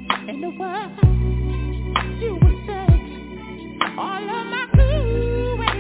You were sex all of my crew.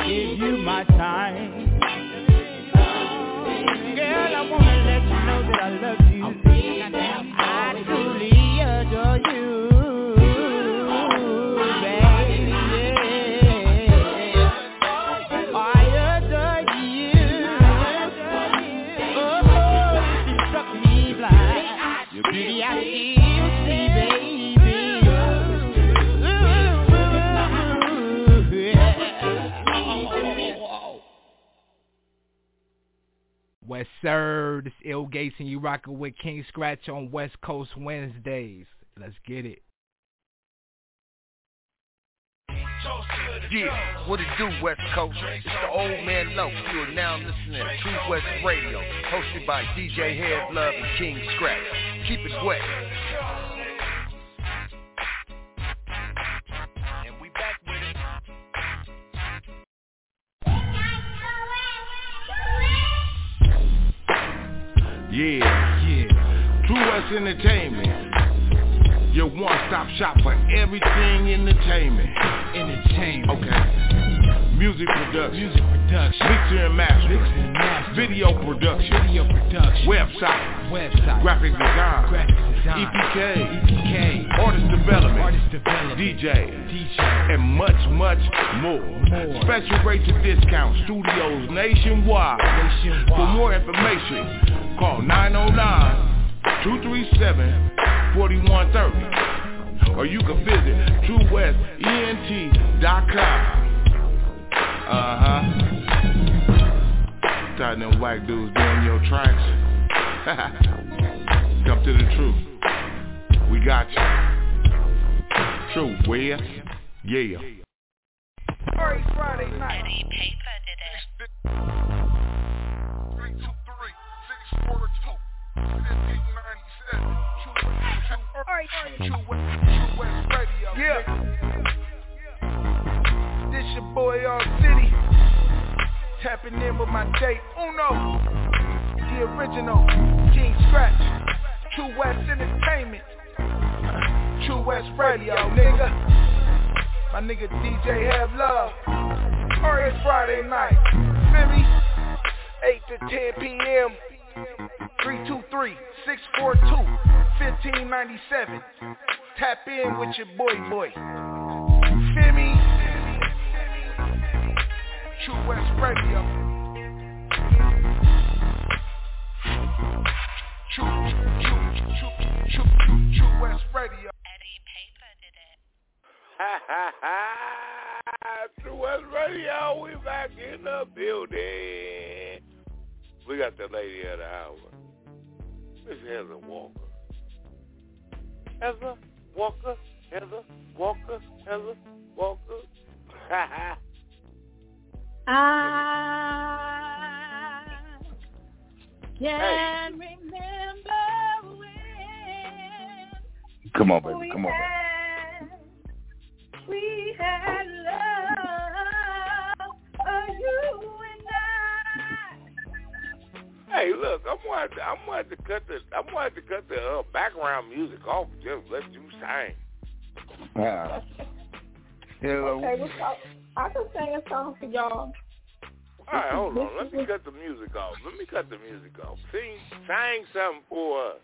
give you my time. Girl, I wanna let you know that I love you. I truly adore you, baby. I adore you. Oh, you struck me blind. Your beauty I still see, baby. West Sir, this Ill Gates and you rockin' with King Scratch on West Coast Wednesdays. Let's get it. Yeah, what it do, West Coast? It's the old man Low. You are now listening to True West Radio, hosted by D J Head Love and King Scratch. Keep it wet. And we back with it. Yeah, yeah. True West Entertainment. Your one-stop shop for everything entertainment. Entertainment. Okay. Music production. Music production. Mixer and mastering. Mixer and mastering. Video production. Video production. Website. Website. Graphic design. Graphic design. E P K. E P K. Artist development. Artist development. D J. D J. And much, much more. More. Special rates and discounts. Studios nationwide. Nationwide. For more information, call nine oh nine, two three seven, four one three zero. Or you can visit true west ent dot com. Uh-huh. Tired them white dudes doing your tracks. Come to the truth. We got you. True West. Yeah. Alright, Friday night. Eddie Paper did it. three two three, six four two, fifteen ninety-seven. Alright, True West Radio. Yeah. This your boy All City. Tapping in with my date Uno. The original King Scratch. True West Entertainment. True West Radio, nigga. My nigga D J Have Love. Alright, it's Friday night. Feel me? eight to ten p.m. three two three, six four two, fifteen ninety-seven. Tap in with your boy boy. Feel me? True West Radio. True, true, true, true, true, True West Radio. Eddie Paper did it. Ha ha ha! True West Radio, we back in the building. We got the lady of the hour, Miss Heather Walker. Heather Walker, Heather Walker, Heather Walker. Ha ha. I can remember when. Come on, baby. Come on, baby. We had love, oh, you and I. Hey, look, I'm going to, I'm going to cut the, I'm going to cut the uh, background music off. Just let you sing. Yeah. Hello. Okay, what's up? I can sing a song for y'all. All right, hold on. Let me cut the music off. Let me cut the music off. Sing, sing something for us.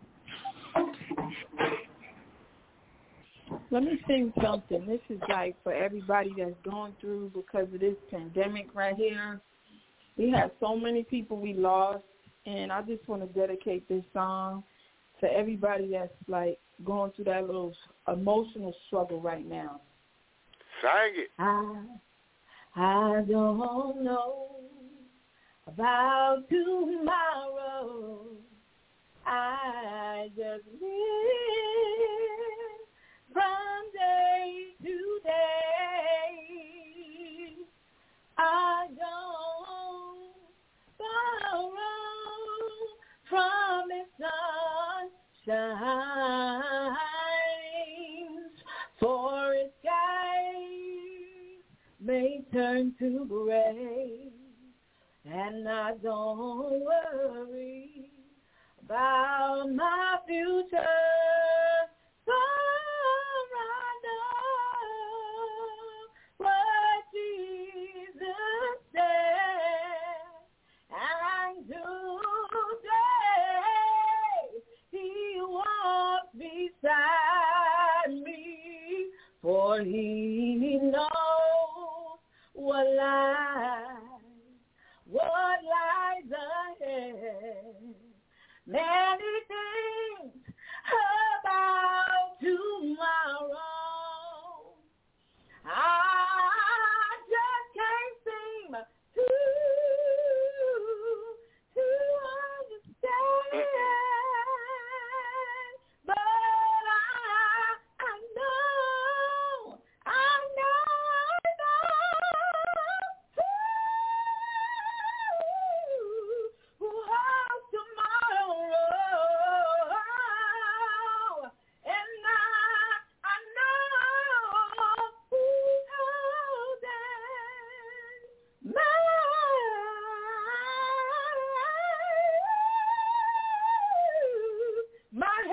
Let me sing something. This is like for everybody that's going through because of this pandemic right here. We have so many people we lost, and I just want to dedicate this song to everybody that's like going through that little emotional struggle right now. Sing it. I, I don't know about tomorrow. I just live from day to day. I don't borrow from the sunshine, for its skies may turn to gray, and I don't worry about my future. For I know what Jesus what lies ahead. Many things about tomorrow. I just can't seem to, to understand. But I, I know, I know, I know who holds tomorrow. And I, I know who holds in my, my hand.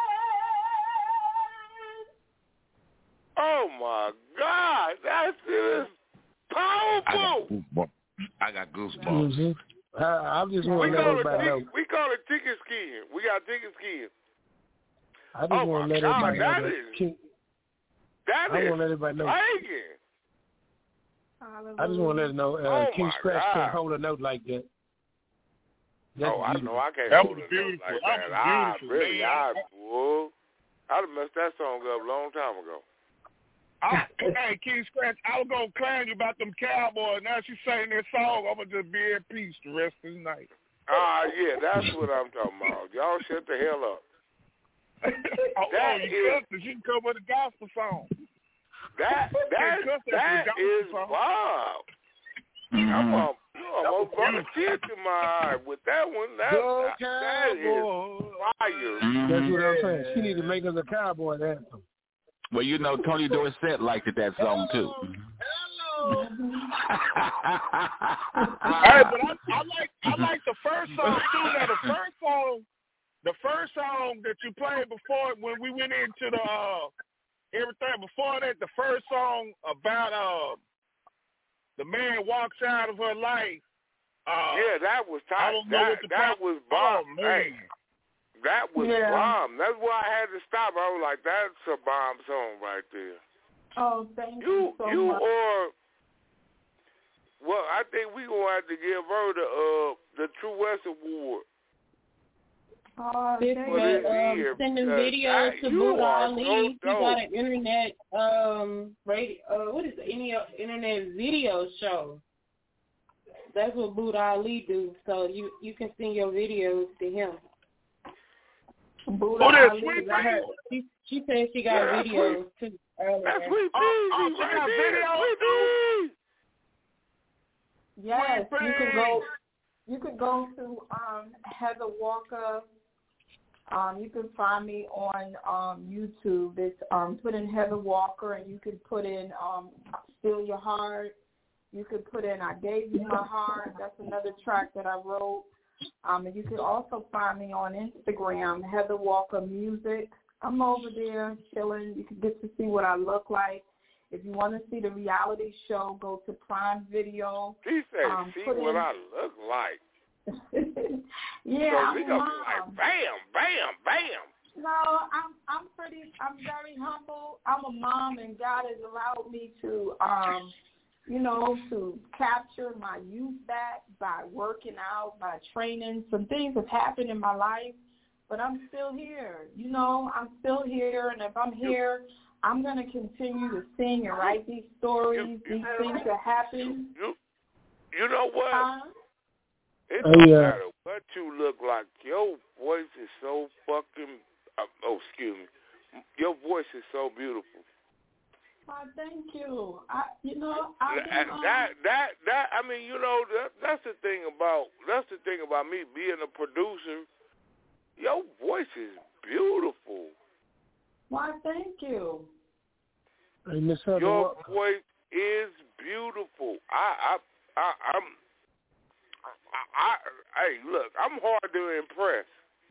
Oh my God, that is powerful. I got goosebumps. Mm-hmm. I, I just We want to let call it everybody know. ticket, we call it ticket skiing. We got ticket skiing. I just Oh want my to let God, everybody know that that is King, that I is want to let everybody know. banging. I just want to let them know uh, Oh King my Scratch God. can't hold a note like that. That's Oh, I beautiful. know I can't That hold was a note beautiful. like That that. was I beautiful, really, man. I, whoa, I'd have messed that song up a long time ago. I, hey, King Scratch, I was going to clown you about them Cowboys. Now she sang that song, I'm going to just be at peace the rest of the night. Ah, yeah, that's what I'm talking about. Y'all shut the hell up. oh, That oh, you is- cussed her. She can come with a gospel song. That that Cuss her that for the is gospel song. Bob. I'm a, you almost brought a tear to my eye with that one. That, Go that, that is fire. That's what I'm saying. She need to make us a cowboy anthem. Well, you know, Tony Dorsett liked it, that song, too. Hey, but I, I like I like the first song too. Now the first song, the first song that you played before when we went into the uh, everything before that, the first song about uh, the man walks out of her life. Uh, Yeah, that was I tight. don't know That, what the that pro- was bomb. Oh, Hey, man. that was Yeah. bomb. That's why I had to stop. I was like, that's a bomb song right there. Oh, thank You, you so you much. or well, I think we gonna have to give her the uh the True West Award. Oh, For thank this you. Um, year, sending because videos that- to you Buddha are Ali. so He got dope. an internet um radio. Uh, what is it? Any uh, internet video show? That's what Buddha Ali do. So you you can send your videos to him. Buddha Oh, that's Ali. Sweet I heard, she she said she got Yeah, that's videos too earlier. That's Sweet Oh, Peasy oh, she right got there. videos Sweet too? Peasy. Yes, Sweet you could Pea. go. You could go to um, Heather Walker. Um, you can find me on um, YouTube. It's um, put in Heather Walker, and you could put in um, "Steal Your Heart." You could put in "I Gave You My Heart." That's another track that I wrote. Um, and you can also find me on Instagram, Heather Walker Music. I'm over there chilling. You can get to see what I look like. If you want to see the reality show, go to Prime Video. She said, Um, see put what in- I look like. Yeah, so I'm we a gonna mom. be like, bam, bam, bam. No, I'm I'm pretty I'm very humble. I'm a mom, and God has allowed me to um you know to capture my youth back by working out, by training. Some things have happened in my life, but I'm still here. You know, I'm still here, and if I'm here, I'm gonna continue to sing and write these stories. These things that happen. You, you know what? Uh, It Oh, don't yeah. matter what you look like. Your voice is so fucking. Uh, oh, excuse me. Your voice is so beautiful. oh, thank you. I, you know, I That, that that that I mean, you know, that, that's the thing about that's the thing about me being a producer. Your voice is beautiful. Why, thank you. Hey, Miss Heather Your Walker. voice is beautiful. I I I I'm I, I hey look, I'm hard to impress.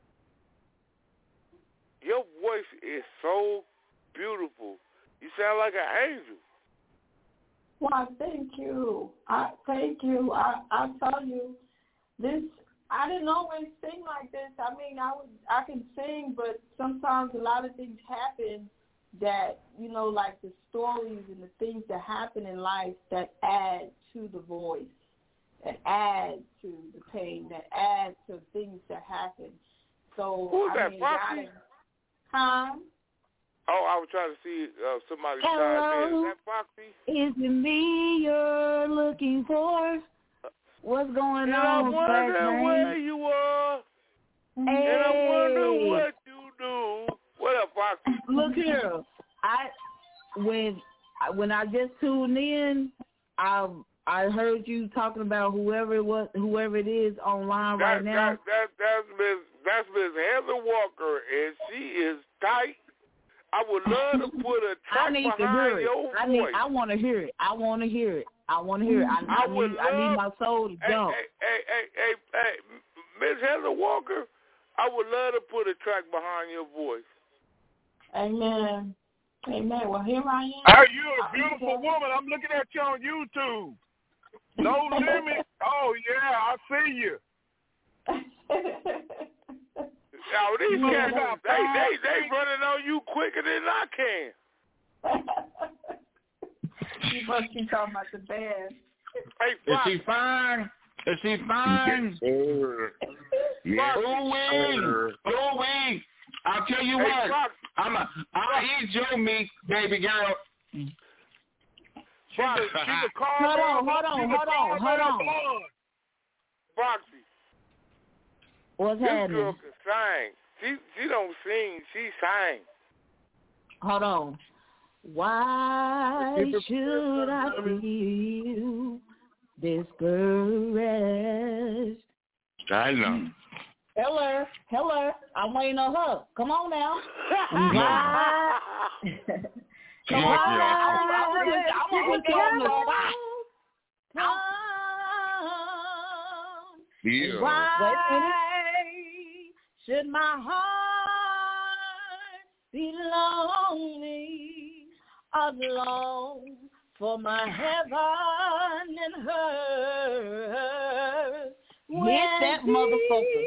Your voice is so beautiful. You sound like an angel. Why, thank you. I thank you. I I tell you, this I didn't always sing like this. I mean, I would I can sing, but sometimes a lot of things happen that, you know, like the stories and the things that happen in life that add to the voice, that add to the pain, that add to things that happen. So who's I that, mean, Foxy? gotta, huh? Oh, I was trying to see uh, somebody Hello? chime in. Is that Foxy? Is it me you're looking for? What's going and on, I wonder where you are. Hey. And I wonder what you do. What up, Foxy? Look here. I when when I just tuned in, I I heard you talking about whoever it was, whoever it is online that, right now. That, that, that's Miss that's Miss Heather Walker, and she is tight. I would love to put a track I need to behind hear it. your I voice. need. I want to hear it. I want to hear it. I want to hear it. I, I, I, would need. love, I need my soul to hey, jump. Hey, hey, hey, hey, hey, Miss Heather Walker, I would love to put a track behind your voice. Amen. Amen. Well, here I am. Hey, you're a beautiful woman. I'm looking at you on YouTube. No limit. Oh, yeah, I see you. Oh, these cats, they, they, they running on you quicker than I can. You must be talking about the band. Hey, Is she fine? Is she fine? Yes, sir. Yes, Ooh-wee. Ooh-wee. I'll tell you hey, what. Fox, I'm a, I'll eat your meat, baby girl. Fox, she's a car Hold on, hold on, hold on, hold on. Foxy. What's this happening? girl can sing. She she don't sing, she sang. Hold on. Why should I feel discouraged? I know. Hello, hello. I'm waiting on her. Come on now. Why? Come on. I'm gonna put you on the spot. Yeah. Why should my heart be lonely, alone, for my heaven and her? Hit that motherfucker.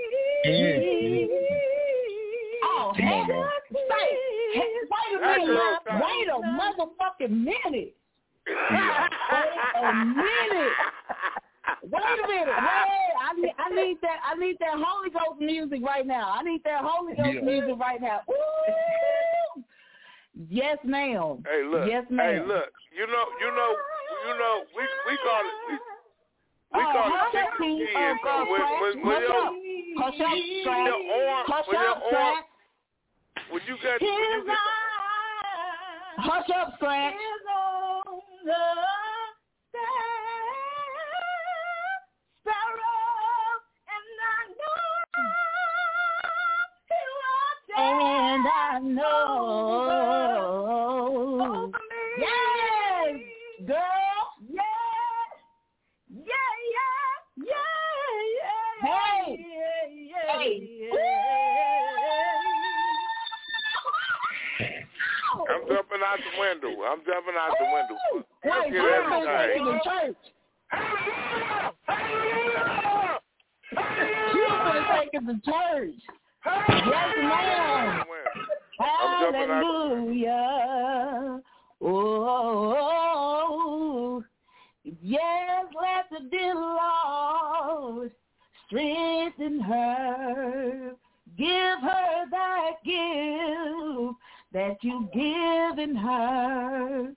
Oh, heck. Say, wait a minute. Wait a motherfucking minute. Wait a minute. Wait a minute. Wait, I need, I need that. I need that Holy Ghost music right now. I need that Holy Ghost yeah. music right now. Ooh. Yes, ma'am. Hey, look. Yes, ma'am. Hey, look. You know, you know, you know. We we call it. We, we oh, call hush it up, King. chicken Uh, so when, when, when hush your, up. Hush up, Scratch. your arm, Hush when your up, arm, Scratch. when you get, when you get the, hush up, Scratch. And I know, yes, girl, yes, yeah, yeah, yeah, yeah, hey, yeah, hey, I'm jumping out the window. I'm jumping out the window. Wait, Look at you've been taking the church. You've been taking the church. Yes, ma'am. Hallelujah. Oh, yes, let the dear Lord strengthen her. Give her that gift that you've given her.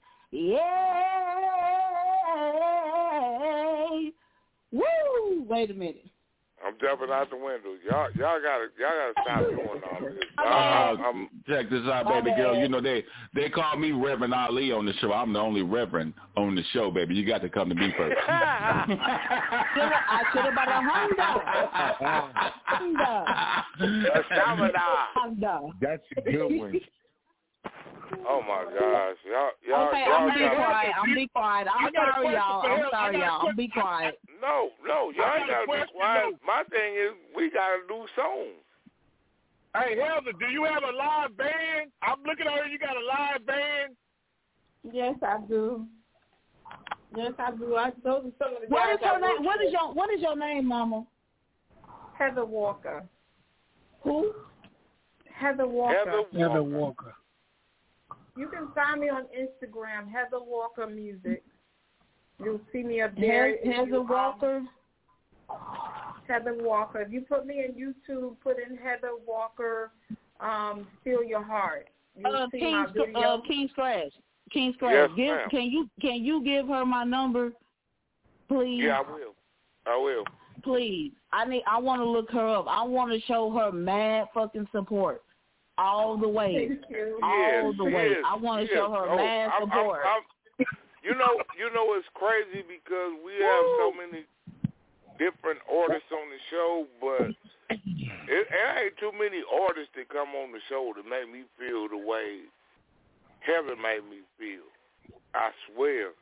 Yay. Woo. Wait a minute. I'm jumping out the window. Y'all, y'all gotta, y'all gotta stop doing all this. Uh, I'm, I'm, check this out, baby girl. You know they they call me Reverend Ali on the show. I'm the only Reverend on the show, baby. You got to come to me first. I should have bought a Honda. Honda. A Stamina. Honda. That's a good one. Oh my gosh, y'all, y'all, okay, y'all I'm be gotta, quiet. I'm be quiet. I'm sorry, y'all. I'm sorry, y'all. I'm be quiet. No, no, y'all ain't gotta be quiet. My thing is, we gotta do songs. Hey, Heather, do you have a live band? I'm looking at her. You got a live band? Yes, I do. Yes, I do. I those are some of the What guys is your I name? work What is with. your What is your name, Mama? Heather Walker. Who? Heather Walker. Heather Walker. Heather Walker. You can find me on Instagram, Heather Walker Music. You'll see me up there. Heather Walker. Um, Heather Walker. If you put me in YouTube, put in Heather Walker, um, Steal Your Heart. You'll Uh, see King, my video. uh, King Scratch. King Scratch. Yes, give, ma'am. can you can you give her my number, please? Yeah, I will. I will. Please. I need. I want to look her up. I want to show her mad fucking support all the way. Thank you. All Yes, the way. yes, I want to yes. show her Oh, mad I'm- support. I'm- I'm- you know, you know, it's crazy because we have so many different artists on the show, but it, it ain't too many artists that come on the show to make me feel the way Heather made me feel. I swear.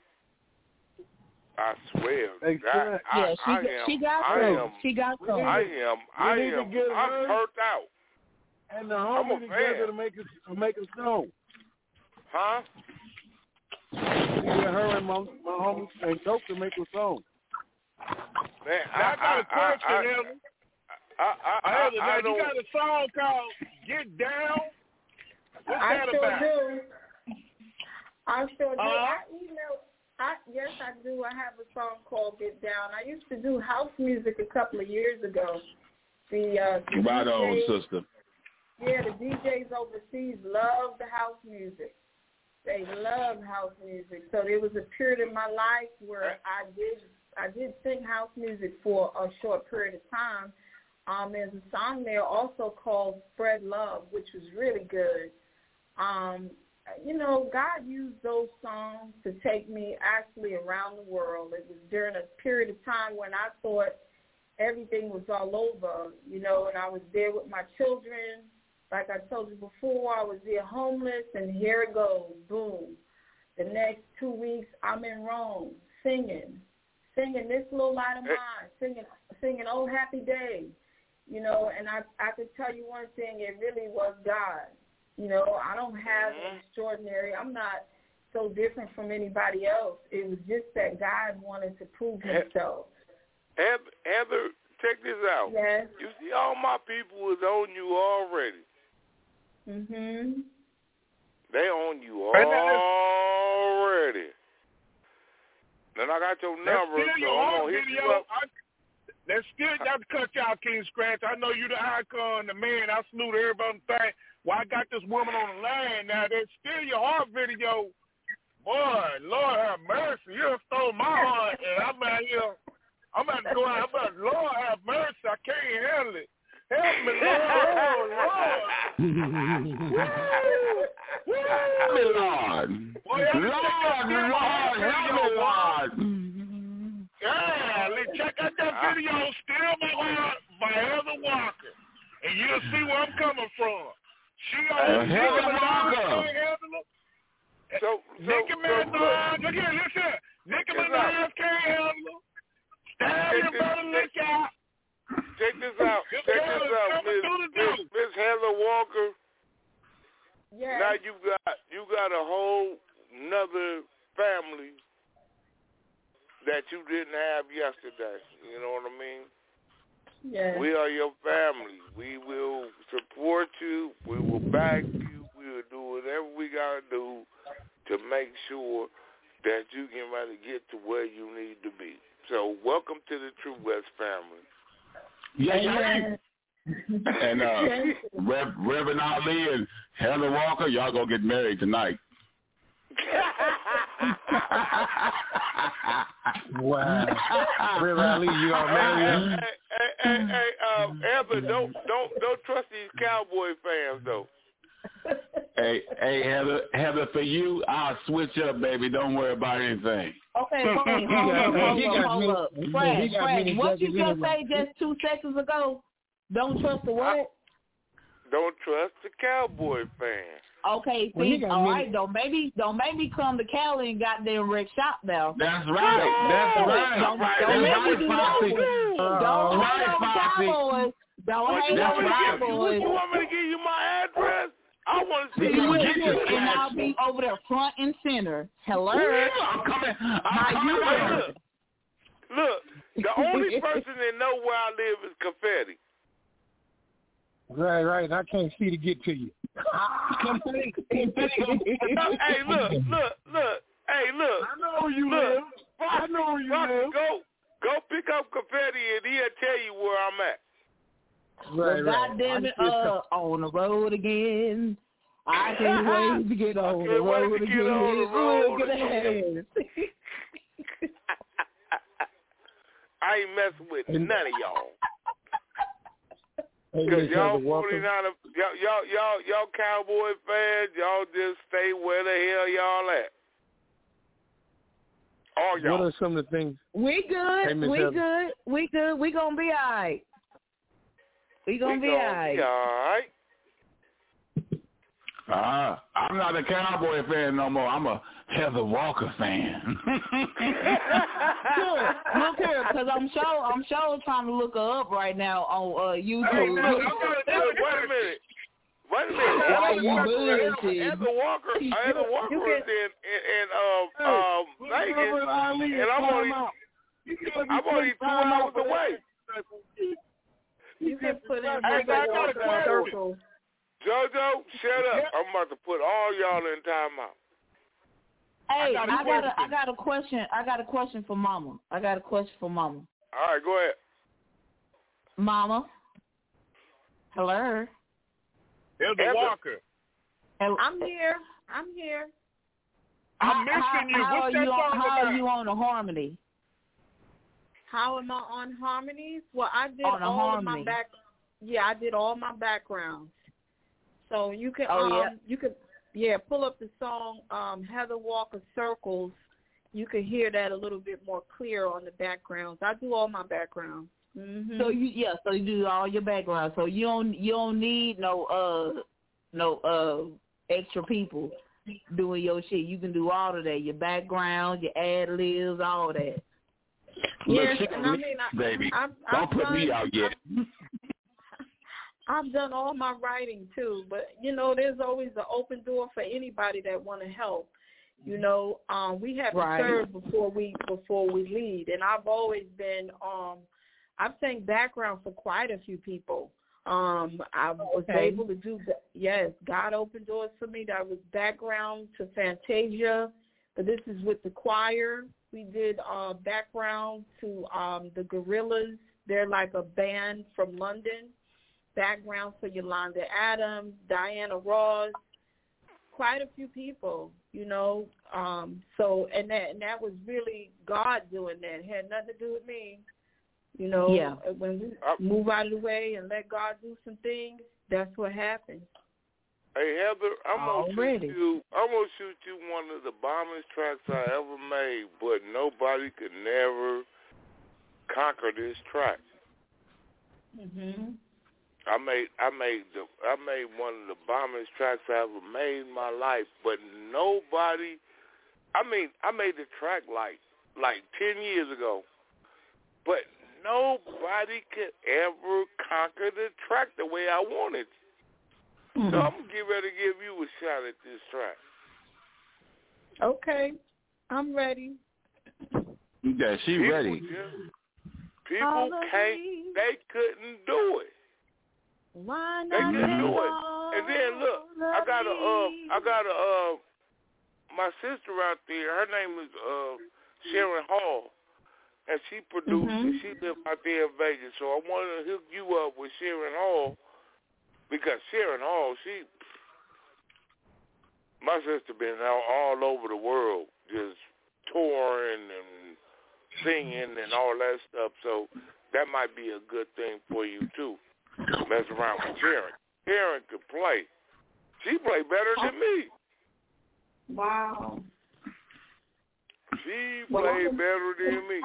I swear. I, I, yeah, she I got, am, she got I some. am, She got some. I am. I We need to am. get I'm her hurt out. And the I'm a homie together fan. to make a to make a song. Huh? We get her and my my homie and Dope to make a song. Man, Now, I got a question, I, I, Heather. I, I, I, Heather, I, now, I you don't. got a song called Get Down? What's I that still about? do. I still do. Uh-huh. I email. I yes, I do. I have a song called "Get Down." I used to do house music a couple of years ago. The, uh, the Right D Js, on, sister. Yeah, the D Js overseas love the house music. They love house music. So there was a period in my life where I did I did sing house music for a short period of time. Um, there's a song there also called "Spread Love," which was really good. Um, you know, God used those songs to take me actually around the world. It was during a period of time when I thought everything was all over, you know, and I was there with my children. Like I told you before, I was there homeless, and here it goes, boom. The next two weeks, I'm in Rome singing, singing This Little Light of Mine, singing, singing Oh Happy Day, you know, and I, I could tell you one thing, it really was God. You know, I don't have an extraordinary, I'm not so different from anybody else. It was just that God wanted to prove himself. Heather, Heather, check this out. Yes. You see, all my people is on you already. Mhm. They on you And that is- already. Then I got your That's number, still so your I'm home gonna hit you video. up. I, that's still got to cut y'all, King Scratch. I know you the icon, the man. I salute everybody on the thing. Well, I got this woman on the line now. That's still your heart video. Boy, Lord have mercy. You done stole my heart, and I'm out here. I'm about to go out. I'm about, Lord have mercy. I can't handle it. Help me, Lord. Oh, Lord. Help me, Lord. Boy, Lord, Lord, help me, Lord. Yeah, let's check out that video, Still My Heart by Heather Walker. And you'll see where I'm coming from. She Uh, on Heather Walker. So, So, Nicki so, Minaj, look here, listen. Nicki Minaj can't handle her. Stab your brother, look out. Check this out. This Check girl this is out, coming Miss through the Miss, door. Miss Heather Walker. Yes. Now you got you got a whole nother family that you didn't have yesterday. You know what I mean? Yes. We are your family. We will support you. We will back you. We will do whatever we gotta do to make sure that you get ready to get to where you need to be. So welcome to the True West family. Yeah, yeah. And uh, Rev, Reverend Ali and Heather Walker, y'all gonna get married tonight. Wow. Reverend Ali, you are married? Hey, hey, hey, hey, um, Heather, don't don't don't trust these Cowboy fans though. Hey, hey, Heather, Heather, for you, I'll switch up, baby. Don't worry about anything. Okay, hold up, hold up, hold up, hold up. Fred, Fred, what you just say just two seconds ago? Don't trust the what? Don't trust the Cowboy fans. Okay, Well, see, got all many- right, don't maybe don't make me come to Cali and goddamn wreck shop now. That's right. That's right. Don't, right. don't That's make me do that. Foxy. Don't right, hate on Foxy. Cowboys. Don't What, hate you, want on me to give, Cowboys. you want me to give you my address? I want to see You you. will Get get your your And I'll cash. be over there front and center. Hello. Yeah, I'm coming. I'm How coming. you Hey, doing? look, look, the only person that know where I live is Confetti. Right, right. I can't see to get to you. Hey, look, look, look. Hey, look. I know where you Look. live. I know where you live. Go, go pick up confetti and he'll tell you where I'm at. Right, well, right. God damn it, uh, on the road again. I can't wait to get on the road again. Look at that. I ain't messing with none of y'all. Because y'all forty-nine, y'all, y'all, y'all, y'all Cowboy fans, y'all just stay where the hell y'all at. All y'all. What are some of the things? We good. Hey, we Heather. good. We good. We gonna be all right. We gonna we be gonna all right. Be all right. Uh, I'm not a Cowboy fan no more. I'm a Heather Walker fan. Sure. Look here, because I'm sure I'm sure trying to look her up right now on uh, YouTube. Hey, no, wait a minute. Wait a minute. Why Heather you Walker, bullshitting? Heather Walker, Heather Walker is in, in, in um, um, Vegas, and I'm only, I'm only two hours away. You can put in Hey, Heather Walker circle. JoJo, shut up. I'm about to put all y'all in timeout. Hey, I got, I got, a, I got a question. I got a question for Mama. I got a question for Mama. All right, go ahead. Mama. Hello. Heather Walker. I'm here. I'm here. I'm missing how, you. How What's are that you song on, How about? are you on the harmony? How am I on harmonies? Well, I did on all harmony. of my back. Yeah, I did all my backgrounds. So you can, oh, um, yeah. you could, yeah, pull up the song um, Heather Walker Circles. You can hear that a little bit more clear on the backgrounds. I do all my backgrounds. Mm-hmm. So you, yeah, so you do all your background. So you don't, you don't need no, uh, no, uh, extra people doing your shit. You can do all of that. Your background, your ad libs, all that. Yes, Look, and I mean, I, baby, I've, don't I've put done, me out yet. I've, I've done all my writing too, but you know, there's always an open door for anybody that want to help. You know, um, we have right. to serve before we before we lead, and I've always been, um, I've sang background for quite a few people. Um, I was okay. able to do that. Yes, God opened doors for me. That was background to Fantasia, but this is with the choir. We did uh, background to um, the Gorillas. They're like a band from London. Background for Yolanda Adams, Diana Ross, quite a few people, you know. Um, so, and that and that was really God doing that. It had nothing to do with me, you know. Yeah. When we move out of the way and let God do some things, that's what happens. Hey Heather, I'm gonna Already. shoot you. I'm gonna shoot you one of the bombest tracks I ever made, but nobody could never conquer this track. Mhm. I made I made the I made one of the bombest tracks I ever made in my life, but nobody. I mean, I made the track like like ten years ago, but nobody could ever conquer the track the way I wanted. Mm-hmm. So I'm gonna get ready to give you a shot at this track. Okay, I'm ready. Yeah, she people ready. Just, people can't. They couldn't do it. Why They not couldn't do it. And then look, I got a uh, I got a uh, my sister out there. Her name is uh, Sharon Hall, and she produced mm-hmm. and she lives out there in Vegas. So I wanted to hook you up with Sharon Hall because Sharon Hall, she, my sister been out all over the world, just touring and singing and all that stuff. So that might be a good thing for you too. Mess around with Sharon. Sharon could play. She played better than me. Wow. She well, played I'm, better than me.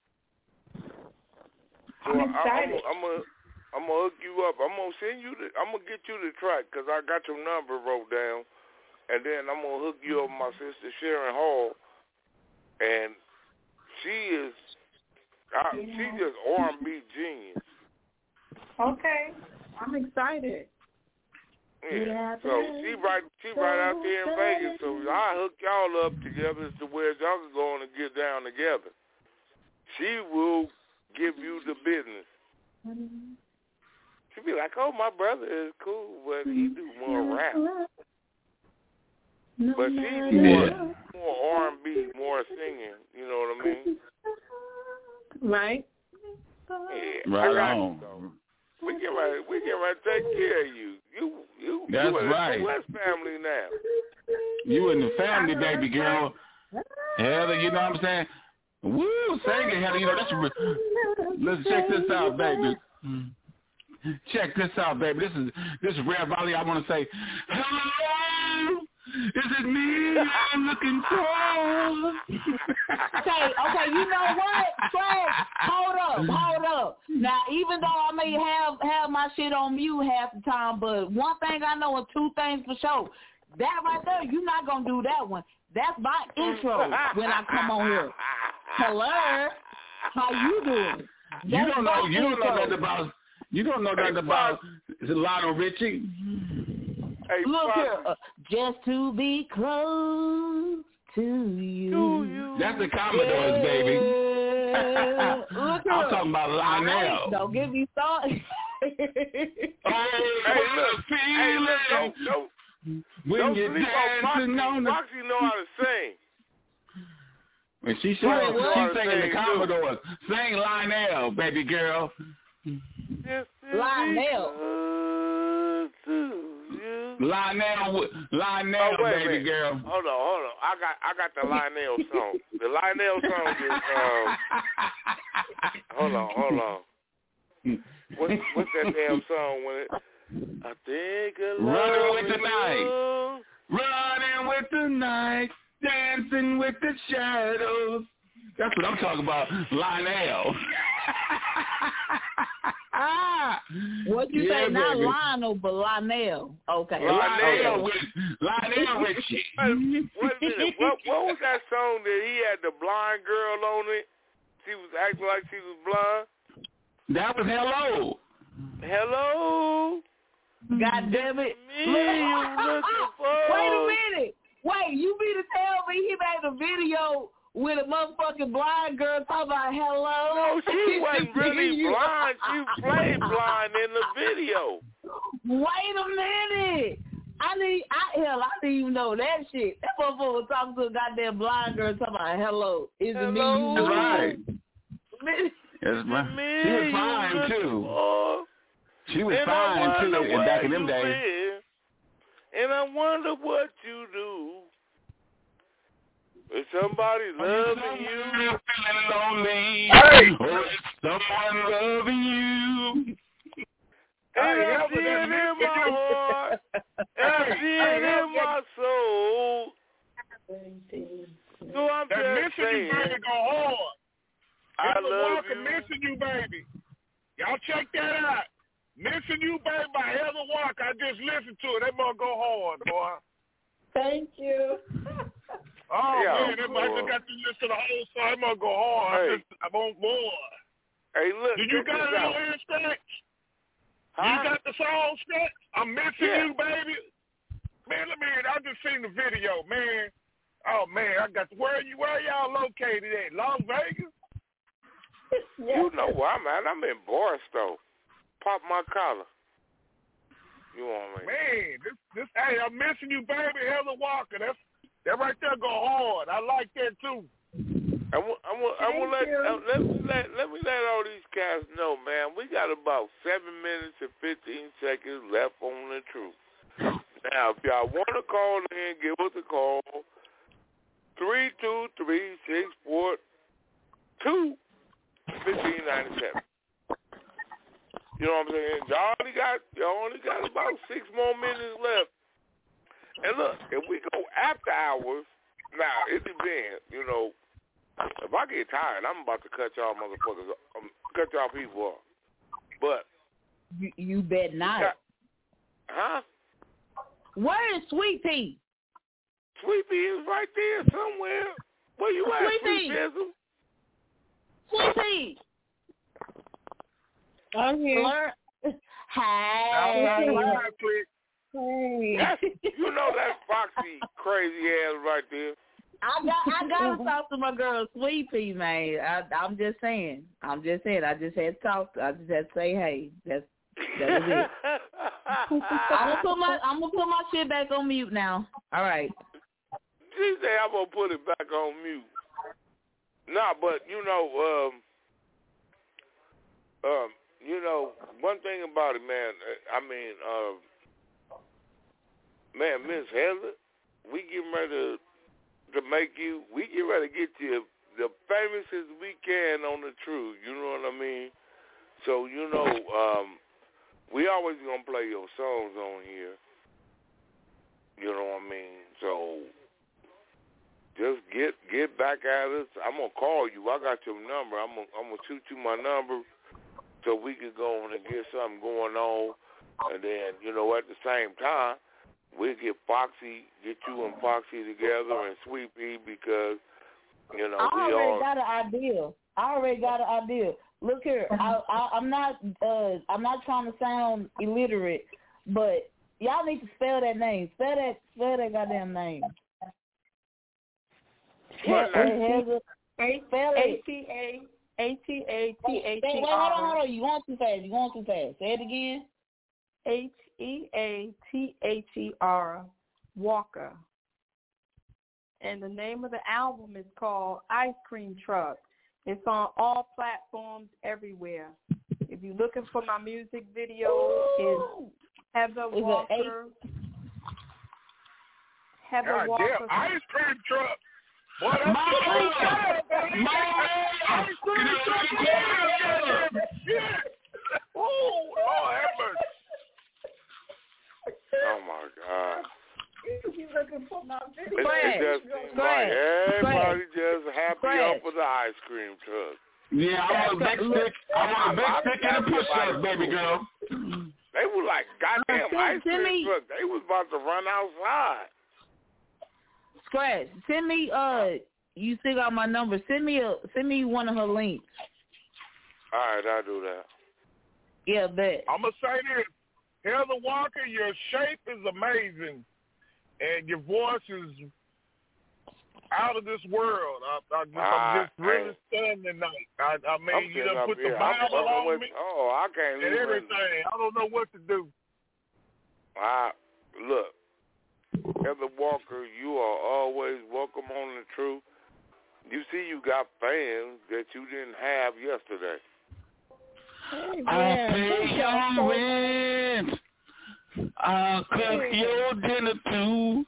So I'm excited. I'm gonna I'm gonna hook you up. I'm gonna send you the. I'm gonna get you the track because I got your number wrote down, and then I'm gonna hook you up with my sister Sharon Hall, and she is. I, yeah. She just R and B genius. Okay, I'm excited. Yeah. So she right, she right out there in Vegas. So I hook y'all up together to where y'all can go on and get down together. She will give you the business. Mm-hmm. She'll be like, "Oh, my brother is cool, but he do more rap." But she's more, more R and B, more singing. You know what I mean? Right. Yeah, right I on. You, we get right. We get right. Take care of you. You, you. That's you in right. the West family now. You in the family, baby girl. Heather, you know what I'm saying? Woo, singing, Heather. You know that's. Re- Let's check this out, baby. Check this out, baby. This is this is Rare Valley. I want to say, hello. Is it me I'm looking for? Okay, okay, you know what? Fred, hold up, hold up. Now, even though I may have, have my shit on mute half the time, but one thing I know and two things for sure. That right there, you're not going to do that one. That's my intro when I come on here. Hello, how you doing? That's you don't know, you don't intro. know nothing about, you don't know nothing about Lionel Richie. Hey, look here, uh, just to be close to you. To you. That's the Commodores, yeah. baby. Look here. I'm talking about Lionel. Right, don't get me started. hey, look, hey, look, don't, don't, when don't you're sleep dancing on on the... Foxy know how to sing. When she sang, she's singing the Commodores. Sing Lionel, baby girl. Lionel. Lionel, Lionel, oh, baby girl. Hold on, hold on. I got, I got the Lionel song. The Lionel song is, um, hold on, hold on. What's, what's that damn song when it? I think I love Running with you. the night, running with the night, dancing with the shadows. That's what I'm talking about, Lionel. What you yeah, say? Not baby. Lionel, but Lionel. Okay. Lionel with Lionel Richie. Wait a minute. What, what was that song that he had the blind girl on it? She was acting like she was blind. That was Hello. Hello. God damn it. Me, you looking for? Wait a minute. Wait, you mean to tell me he made a video with a motherfucking blind girl talking about hello? No, she wasn't really blind. She played blind in the video. Wait a minute. I need, I hell, I didn't even know that shit. That motherfucker was talking to a goddamn blind girl talking about hello. Is it me? You That's right. That's right. She was fine too. For? She was and fine too back in them days. Live, and I wonder what you do. Is somebody loving you? Feeling lonely. Hey! Or is someone loving you? And hey, I see it in my heart. And I see it in my soul. So I'm that just missing saying. you, baby, go hard. I Heather love Walker, you. Missing You, Baby. Y'all check that out. Missing You, Baby by Heather Walker. I just listened to it. That must go hard, boy. Thank you. Oh, yeah, man, that I just got to listen to the whole song. It must go hard. Hey. I'm, just, I'm on board. Hey, look. Do you got it on here, Scratch? Huh? You got the song, Scratch? I'm Missing Yeah. You, Baby. Man, let me hear it. I just seen the video, man. Oh, man, I got, where you, where y'all located at? Las Vegas? You know where I'm at. I'm in Barstow. Pop my collar. You want me? Man, this, this, hey, I'm Missing You, Baby, Heather Walker. That's, that right there go hard. I like that, too. I want, I want, I want let, uh, let me let let me let all these cats know, man. We got about seven minutes and fifteen seconds left on the truth. Now, if y'all want to call in, give us a call. Three two three six four two fifteen ninety seven. You know what I'm saying? Y'all only got y'all only got about six more minutes left. And look, if we go after hours, now it depends. You know, if I get tired, I'm about to cut y'all motherfuckers, um, cut y'all people off. But you, you bet not. Got, huh? Where is Sweet Pea? Sweet Pea is right there somewhere. Where you at, Sweet Sweet Pea? Jizzle? Sweet Pea. I'm here. Learn. Hey. Hey. That's, you know that's Foxy crazy ass right there. I got I gotta talk to my girl Sweet Pea, man. I, I'm just saying. I'm just saying. I just had to talk. I just had to say, hey, that's that was it. I'm gonna put my I'm gonna put my shit back on mute now. All right. she said I'm gonna put it back on mute. Nah, but you know, um, um, you know, one thing about it, man. I mean, uh, man, Miss Heather, we getting ready to, to make you. We get ready to get you the famous as we can on the truth. You know what I mean? So you know, um, we always gonna play your songs on here. You know what I mean? So just get get back at us. I'm gonna call you. I got your number. I'm gonna I'm gonna shoot you my number so we can go on and get something going on. And then you know at the same time we'll get Foxy, get you and Foxy together and Sweet Pea because you know I we already all. got an idea. I already got an idea. Look here, I, I, I'm not uh, I'm not trying to sound illiterate, but y'all need to spell that name. Spell that spell that goddamn name. What Heather, A T A A T A T H E R. Wait, hold on, hold on. You going too fast. You going too fast. Say it again. H E A T H E R, Walker. And the name of the album is called Ice Cream Truck. It's on all platforms everywhere. If you're looking for my music video, it's Heather Is Walker. Heather God Walker. damn, Ice Cream Truck. Boy, that's My the man, baby. my Ice Cream Truck. Yeah, shit. Oh, Lord have mercy. Oh my God. You looking for my video? It, it just seems like everybody just happy Fred. up with the ice cream truck. Yeah, I want a big stick. I want a big stick and a push-up, baby girl. They were like goddamn Uh, ice cream Jimmy. truck. They was about to run outside. Scratch. Send me uh you still got my number. Send me a send me one of her links. All right, I'll do that. Yeah, bet. I'm going to say this. Heather Walker, your shape is amazing. And your voice is out of this world. I, I just, I'm just really stunned tonight. I, I mean, I'm you done up put the here. I'm Bible fucking on with, me oh, I can't and leave everything. I don't know what to do. I, look, Heather Walker, you are always welcome on the truth. You see, you got fans that you didn't have yesterday. Hey, I'll pay your rent. I'll cook your dinner too.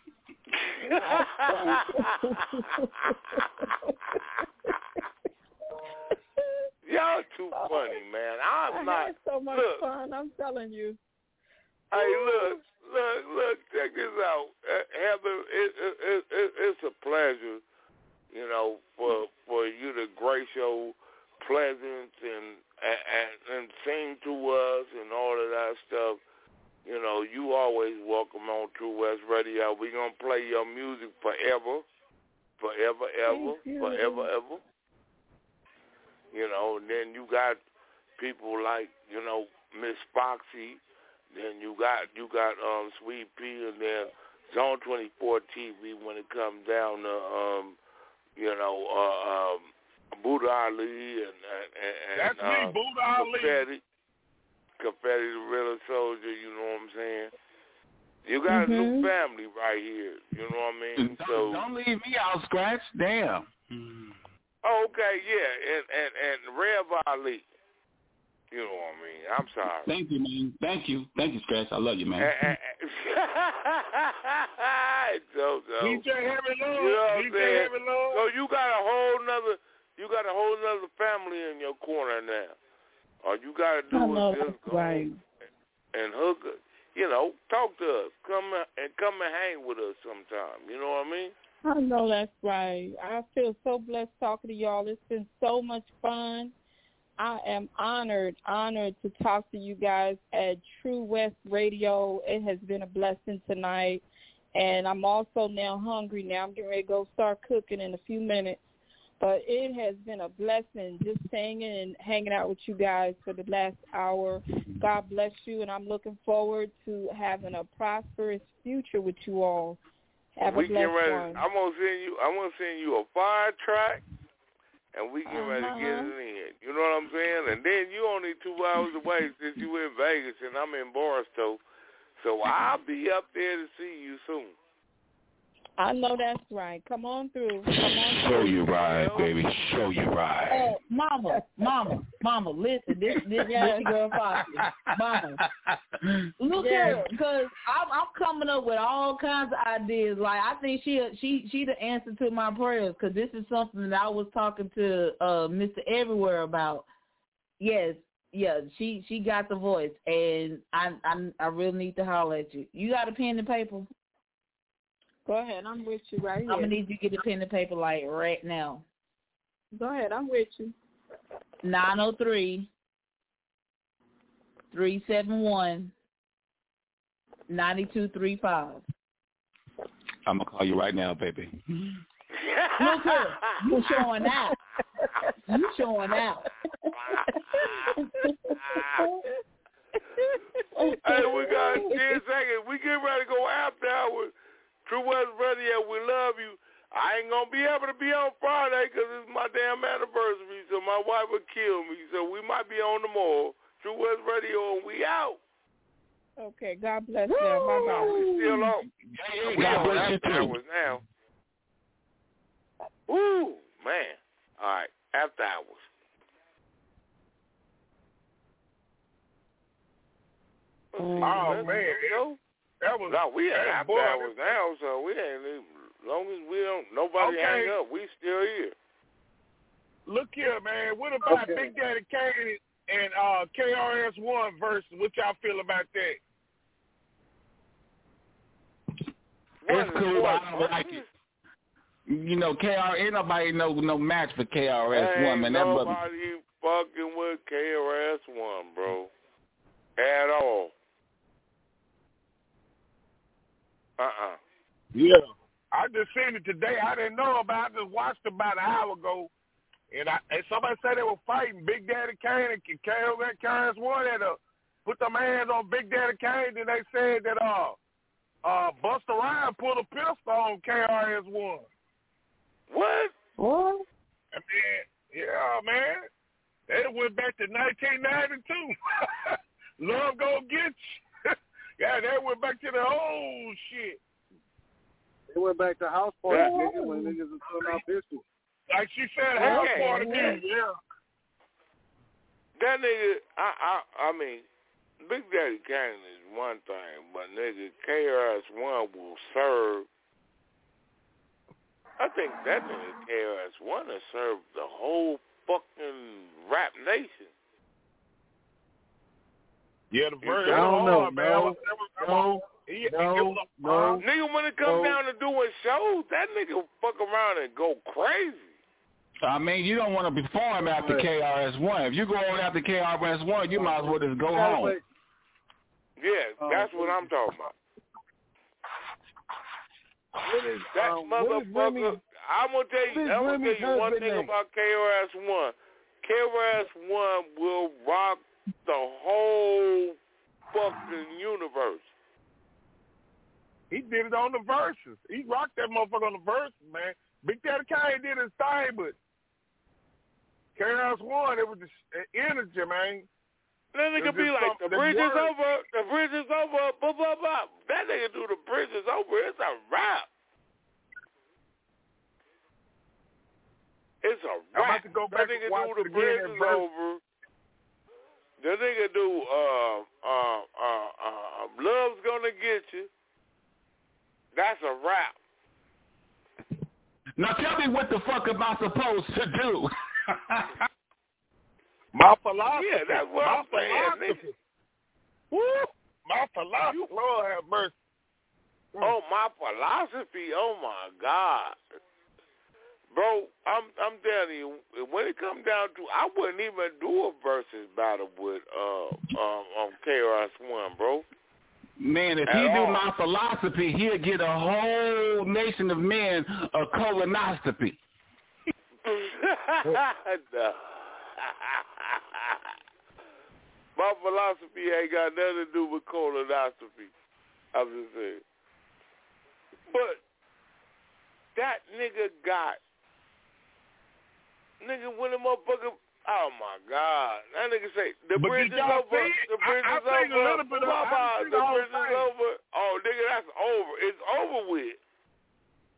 Y'all too funny, man. I'm I not. had so much look, fun. I'm telling you. Hey, look, look, look. Check this out, uh, Heather. It, it, it, it, it's a pleasure, you know, for for you to grace your presence and and and sing to us and all of that stuff. You know, you always welcome on True West Radio. We're going to play your music forever, forever, ever, forever, ever. You know, and then you got people like, you know, Miss Foxy. Then you got you got um Sweet Pea, and then Zone twenty-four T V when it comes down to, um, you know, uh, um, Buddha Ali and, and, and That's uh, me, Buddha Ali. Confetti. Confetti the Real Soldier, you know what I'm saying? You got Mm-hmm. a new family right here, you know what I mean? Don't, So don't leave me out, Scratch. Damn. oh, okay, yeah, and and and Rev Ali, you know what I mean? I'm sorry. Thank you, man. Thank you. Thank you, Scratch. I love you, man. And, and, and, so, so, D J Heavy Love, you know what I'm D J saying? Heavy Love. So you got a whole nother, you got a whole nother family in your corner now. All you got to do is just go right. and hook us. You know, talk to us. Come and come and hang with us sometime. You know what I mean? I know that's right. I feel so blessed talking to y'all. It's been so much fun. I am honored, honored to talk to you guys at True West Radio. It has been a blessing tonight. And I'm also now hungry now. I'm getting ready to go start cooking in a few minutes. But it has been a blessing just singing and hanging out with you guys for the last hour. God bless you, and I'm looking forward to having a prosperous future with you all. Have we a blessed get ready. one. I'm gonna send you. I'm gonna send you a fire track, and we get Uh-huh. ready to get it in. You know what I'm saying? And then you only two hours away since you in Vegas, and I'm in Barstow, so I'll be up there to see you soon. I know that's right. Come on through. Come on Show through. you right, baby. Show you right. Oh, mama, mama, mama, listen, this this Yes. this girl Foxy. Mama. Look Yes. here, because I'm I'm coming up with all kinds of ideas. Like I think she she she the answer to my prayers, because this is something that I was talking to uh Mister Everywhere about. Yes, yeah, she she got the voice, and I I I really need to holler at you. You got a pen and paper? Go ahead. I'm with you right here. I'm gonna need you to get a pen and paper like right now. Go ahead. I'm with you. nine oh three, three seven one, nine two three five. I'm going to call you right now, baby. Look here. You showing out. You showing out. Hey, we got ten seconds. We get ready to go after hours. True West Radio, we love you. I ain't going to be able to be on Friday because it's my damn anniversary, so my wife would kill me. So we might be on tomorrow. True West Radio, and we out. Okay, God bless you. Bye-bye. We still on. Hey, we God on bless you after too. hours now. Woo, man. All right, after hours. Oh, man. Go. That was, no, we at hey, after boy, hours now, so we ain't even, as long as we don't, nobody Okay. hang up, we still here. Look here, man. What about Okay. Big Daddy Kane and uh, K R S One versus? What y'all feel about that? It's cool, but I don't like it. You know, K R, ain't nobody no no match for K R S One, man. That brother. Nobody fucking with K R S One, bro, at all. Uh-uh. Yeah. I just seen it today. I didn't know about it. I just watched it about an hour ago. And I and somebody said they were fighting Big Daddy Kane and K R S One had to put them hands on Big Daddy Kane. Then they said that uh uh Busta Rhymes pulled a pistol on K R S One. What? What? And then, yeah, man. They went back to nineteen ninety-two. Love go get you. Yeah, they went back to the old shit. They went back to house party, Yeah. niggas, when niggas was putting out pistols. Like she said, house Okay. party music, yeah. That nigga, I, I, I mean, Big Daddy Kane is one thing, but nigga, K R S One will serve. I think that nigga K R S One has served the whole fucking rap nation. Yeah, the verse. I don't know, hard, man. no, That was- that was- no, he- he- no, it was a- no. Nigga, when it comes No. down to doing shows, that nigga fuck around and go crazy. I mean, you don't want to perform after K R S One. If you go on after K R S One, you might as well just go home. Yeah, that's what I'm talking about. What is, That um, what is motherfucker. Remy, I'm gonna tell what you. is I'm gonna Remy's tell you one husband thing name? about K R S One. K R S One will rock the whole fucking universe. He did it on the verses. He rocked that motherfucker on the verses, man. Big Daddy Kane did his thing, but K R S One, it was just energy, man. That nigga It's be just like, some- the the bridge is words- over, the bridge is over, blah, blah, blah. That nigga do the bridge is over. It's a rap. It's a I'm rap. about to go back that nigga and watch do it the again bridge in is verse. over. The nigga do, uh, uh, uh, uh, Love's Gonna Get You. That's a rap. Now tell me what the fuck am I supposed to do? My philosophy. Yeah, that's what my I'm saying, philosophy. nigga. Woo! My philosophy. Lord have mercy. Oh, my philosophy. Oh, my God. Bro, I'm I'm telling you, when it comes down to, I wouldn't even do a versus battle with uh um, um K R S One, bro. Man, if At he do all. my philosophy, he'll get a whole nation of men a colonoscopy. No. My philosophy ain't got nothing to do with colonoscopy. I'm just saying. But that nigga got nigga when the motherfucker. Oh my God! That nigga say the But bridge did is y'all over. see it? The bridge I- I is seen a over. little bit of- I Blah, blah. seen The the whole bridge is thing. over. Oh, nigga, that's over. It's over with.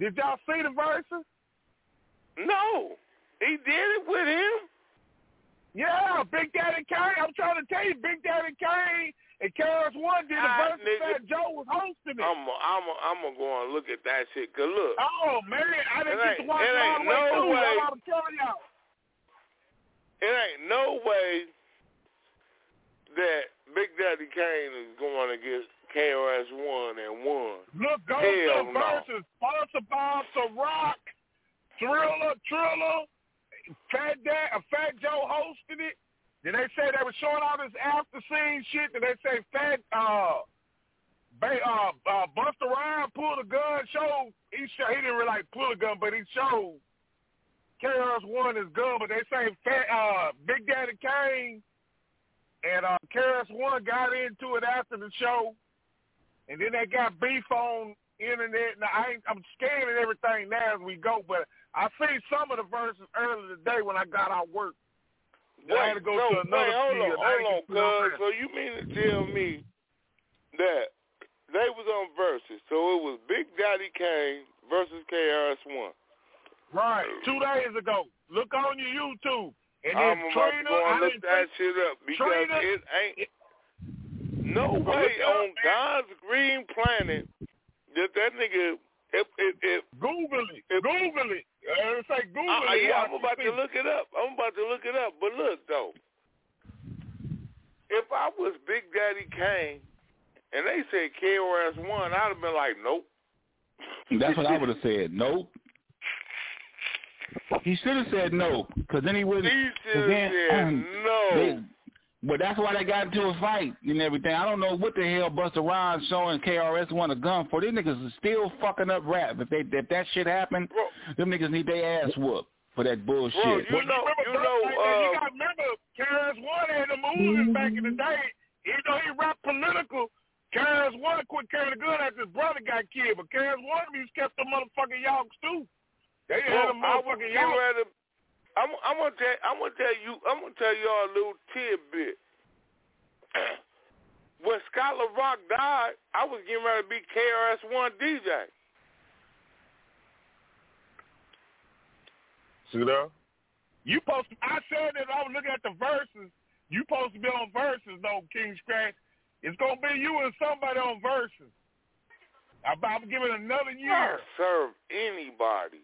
Did y'all see the verses? No. He did it with him? Yeah, Big Daddy Kane. I'm trying to tell you, Big Daddy Kane and K R S One did the Ah, verses nigga. that Joe was hosting it. I'm a, I'm a, I'm gonna go and look at that shit. Cause look. Oh man, I didn't it get to watch it it all ain't the way no through. way. I'm telling y'all. It ain't no way that Big Daddy Kane is going against K R S One and one. Look, go Hell to no. verses sponsored by Rock, Thriller, Triller, Fat Dad, uh, Fat Joe hosted it. Then they say they were showing all this after scene shit. Then they say Fat uh, ba- uh, uh, Busta Rhymes pulled a gun. Showed he show, he didn't really like pull a gun, but he showed K R S One his gun. But they say Fat uh, Big Daddy Kane and uh, K R S One got into it after the show, and then they got beef on internet. Now I ain't, I'm scanning everything now as we go, but I seen some of the verses earlier today when I got out work. Wait, I had to go no, to another wait, hold field. on, hold on, cuz. So you mean to tell me that they was on verses? So it was Big Daddy Kane versus K R S One. Right, two days ago. Look on your YouTube. And then I'm about Trina, to go and I look didn't that think- shit up because Trina, it ain't no way on God's green planet that that nigga. If, if, if, Google it. If, Google it. Uh, say Google uh, it. Yeah, I'm about to look it up. I'm about to look it up. But look, though. If I was Big Daddy Kane and they said K R S One, I'd have been like, nope. That's what I would have said. Nope. He should have said no, because then he wouldn't. He should have said um, no. They, but that's why they got into a fight and everything. I don't know what the hell Busta Rhymes showing K R S One a gun for. These niggas is still fucking up rap. If they if that shit happened, Bro, them niggas need their ass whooped for that bullshit. Bro, you know, you know, uh, you uh, got to remember, K R S One had the moving back in the day. Even though he rap political, K R S One quit carrying the gun after his brother got killed. But K R S One, he's kept the motherfucking yonks too. They had bro, a motherfucking yonks. I'm, I'm gonna tell. I'm gonna tell you. I'm gonna tell y'all a little tidbit. When Scholar Rock died, I was getting ready to be K R S One D J. See that? You supposed to, I said that I was looking at the verses. You supposed to be on verses, though, King Scratch. It's gonna be you and somebody on verses. I'm, I'm giving another year. I'll serve anybody.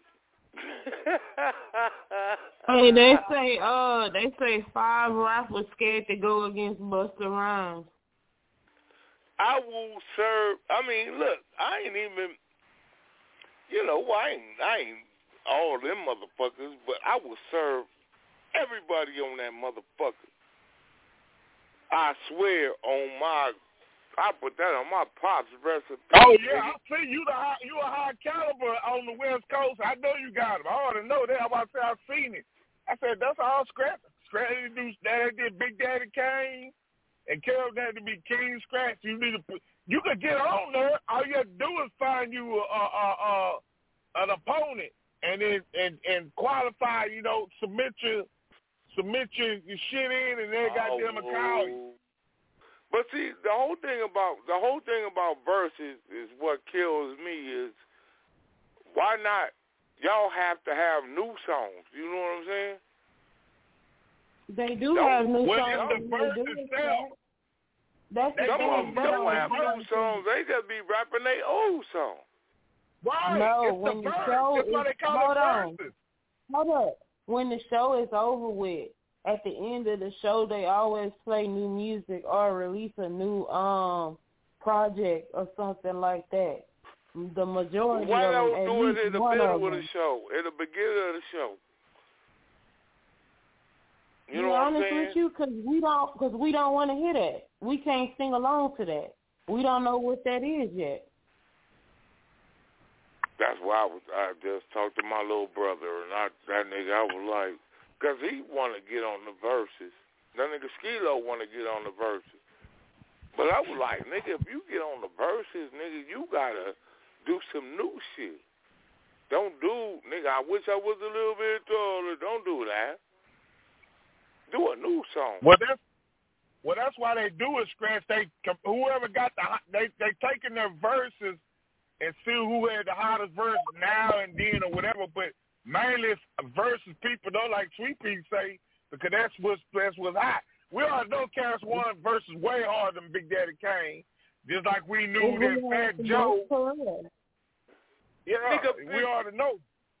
Hey, they say uh they say five rappers scared to go against Busta Rhymes. I will serve. I mean, look, I ain't even. You know, I ain't. I ain't all them motherfuckers, but I will serve everybody on that motherfucker. I swear on my. I put that on my pops recipe. Oh yeah, I see you the high, you a high caliber on the West Coast. I know you got him. I already know that. I'm about to say I've seen it. I said that's all Scratch. Scratch do that. Did Big Daddy Kane and Carol had to be King Scratch. You need to put, you could get on there. All you have to do is find you a, a, a, a an opponent and then and and qualify. You know, submit your submit your, your shit in, and then goddamn oh. call you. But see, the whole thing about the whole thing about verses is what kills me is why not y'all have to have new songs? You know what I'm saying? They do don't, have new well, songs. The verses that. That's the some of them thing. don't have new songs. They just be rapping their old songs. Right. No, it's when the, the verse. show That's is why they call hold it on, verses. hold up. When the show is over with, at the end of the show, they always play new music or release a new um project or something like that. The majority Why of them, don't at do least it in the one middle of of them. the show, in the beginning of the show? You To know be what I'm honest saying? with you, because we don't, because we don't want to hear that. We can't sing along to that. We don't know what that is yet. That's why I was. I just talked to my little brother, and I that nigga. I was like, because he want to get on the verses. That nigga Skilo want to get on the verses. But I was like, nigga, if you get on the verses, nigga, you gotta do some new shit. Don't do, nigga. I wish I was a little bit taller. Don't do that. Do a new song. Well, that's well, that's why they do it, Scratch. They whoever got the they they taking their verses and see who had the hottest verse now and then or whatever. But mainly it's versus people though, like Sweet Pea say, because that's what's that's what's hot. We all know K R S One versus way harder than Big Daddy Kane. Just like we knew that Fat Joe. Yeah, Nigga, we already know.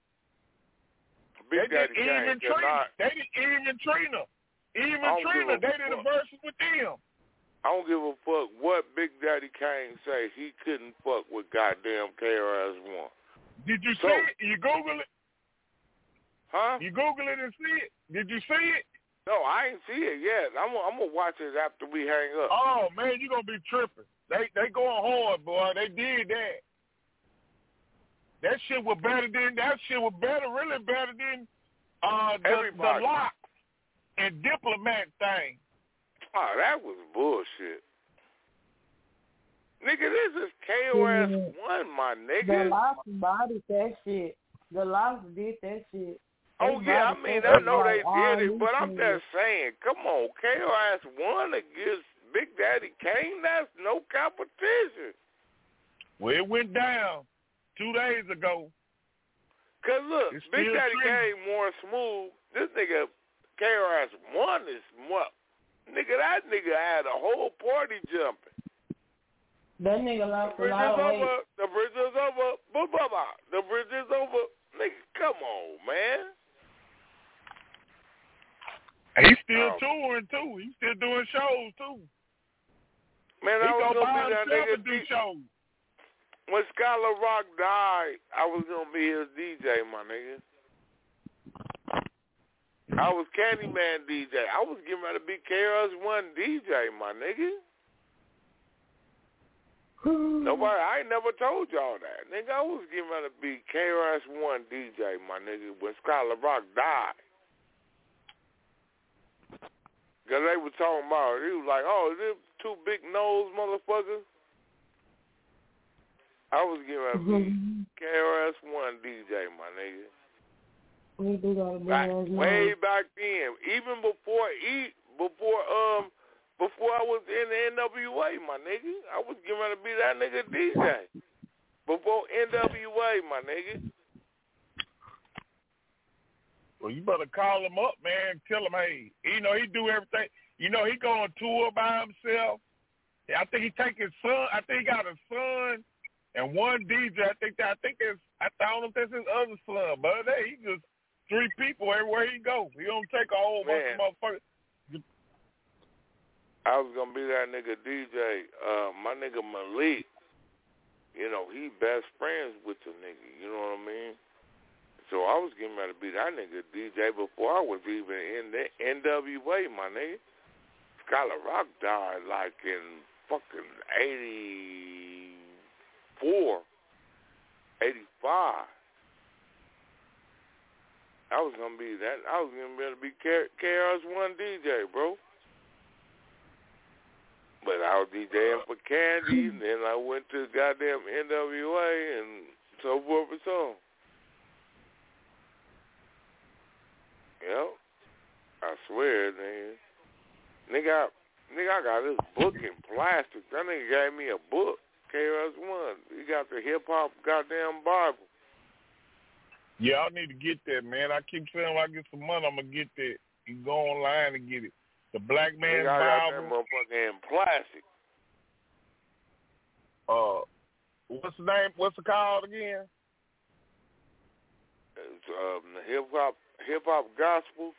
Big they Daddy did Kane even Trina. not. They did even Trina. Even Trina. They did a versus with them. I don't give a fuck what Big Daddy Kane say. He couldn't fuck with goddamn K R S One. Did you so, see it? You Google it? Huh? You Google it and see it? Did you see it? No, I ain't see it yet. I'm I'm gonna watch it after we hang up. Oh man, you gonna be tripping. They they going hard, boy. They did that. That shit was better than that shit was better, really better than uh the, the Lock and Diplomat thing. Oh, that was bullshit. Nigga, this is K R S One, my nigga. The Lock bodied that shit. The Lock did that shit. Oh, yeah, I mean, I know they did it, but I'm just saying, come on, K R S One against Big Daddy Kane, that's no competition. Well, it went down two days ago. Because, look, it's Big Daddy Kane more smooth. This nigga, K R S One is more, nigga, that nigga had a whole party jumping. That nigga lost a lot of weight. Over, the bridge is over, blah, blah, blah. The bridge is over. Nigga, come on, man. He's still oh. touring too. He's still doing shows too. Man, he I was gonna gonna be that nigga. Do shows. When Skylar Rock died, I was gonna be his D J, my nigga. I was Candyman D J. I was getting ready to be K R S One D J, my nigga. Nobody, I ain't never told y'all that, nigga. I was getting ready to be K R S One D J, my nigga, when Skylar Rock died. Because they were talking about it. He was like, oh, is this two big nose motherfuckers? I was getting ready to be K R S One D J, my nigga. We do gotta be back, way back then. Even before E, before um, before I was in the N W A, my nigga. I was getting ready to be that nigga D J. Before N W A, my nigga. Well, you better call him up, man. Tell him, hey, you know, he do everything. You know, he go on tour by himself. I think he take his son. I think he got a son and one D J. I think that. I think it's. I don't know if that's his other son, but hey, he just three people everywhere he go. He don't take a whole bunch of motherfuckers. I was gonna be that nigga D J. Uh, my nigga Malik. You know, he best friends with the nigga. You know what I mean? So I was getting ready to be that nigga D J before I was even in the N W A, my nigga. Skylar Rock died like in fucking eighty-four, eighty-five. I was gonna be that. I was gonna be able to be K R S One D J, bro. But I was DJing for Candy, and then I went to goddamn N W A and so forth and so on. Yep. I swear, nigga. Nigga, I, nigga, I got this book in plastic. That nigga gave me a book, K R S One. He got the hip-hop goddamn Bible. Yeah, I need to get that, man. I keep saying when I get some money, I'm going to get that. You can go online and get it. The Black Man's nigga, I got Bible. that motherfucker in plastic. Uh, what's the name? What's it called again? It's um, the hip-hop Hip hop gospel.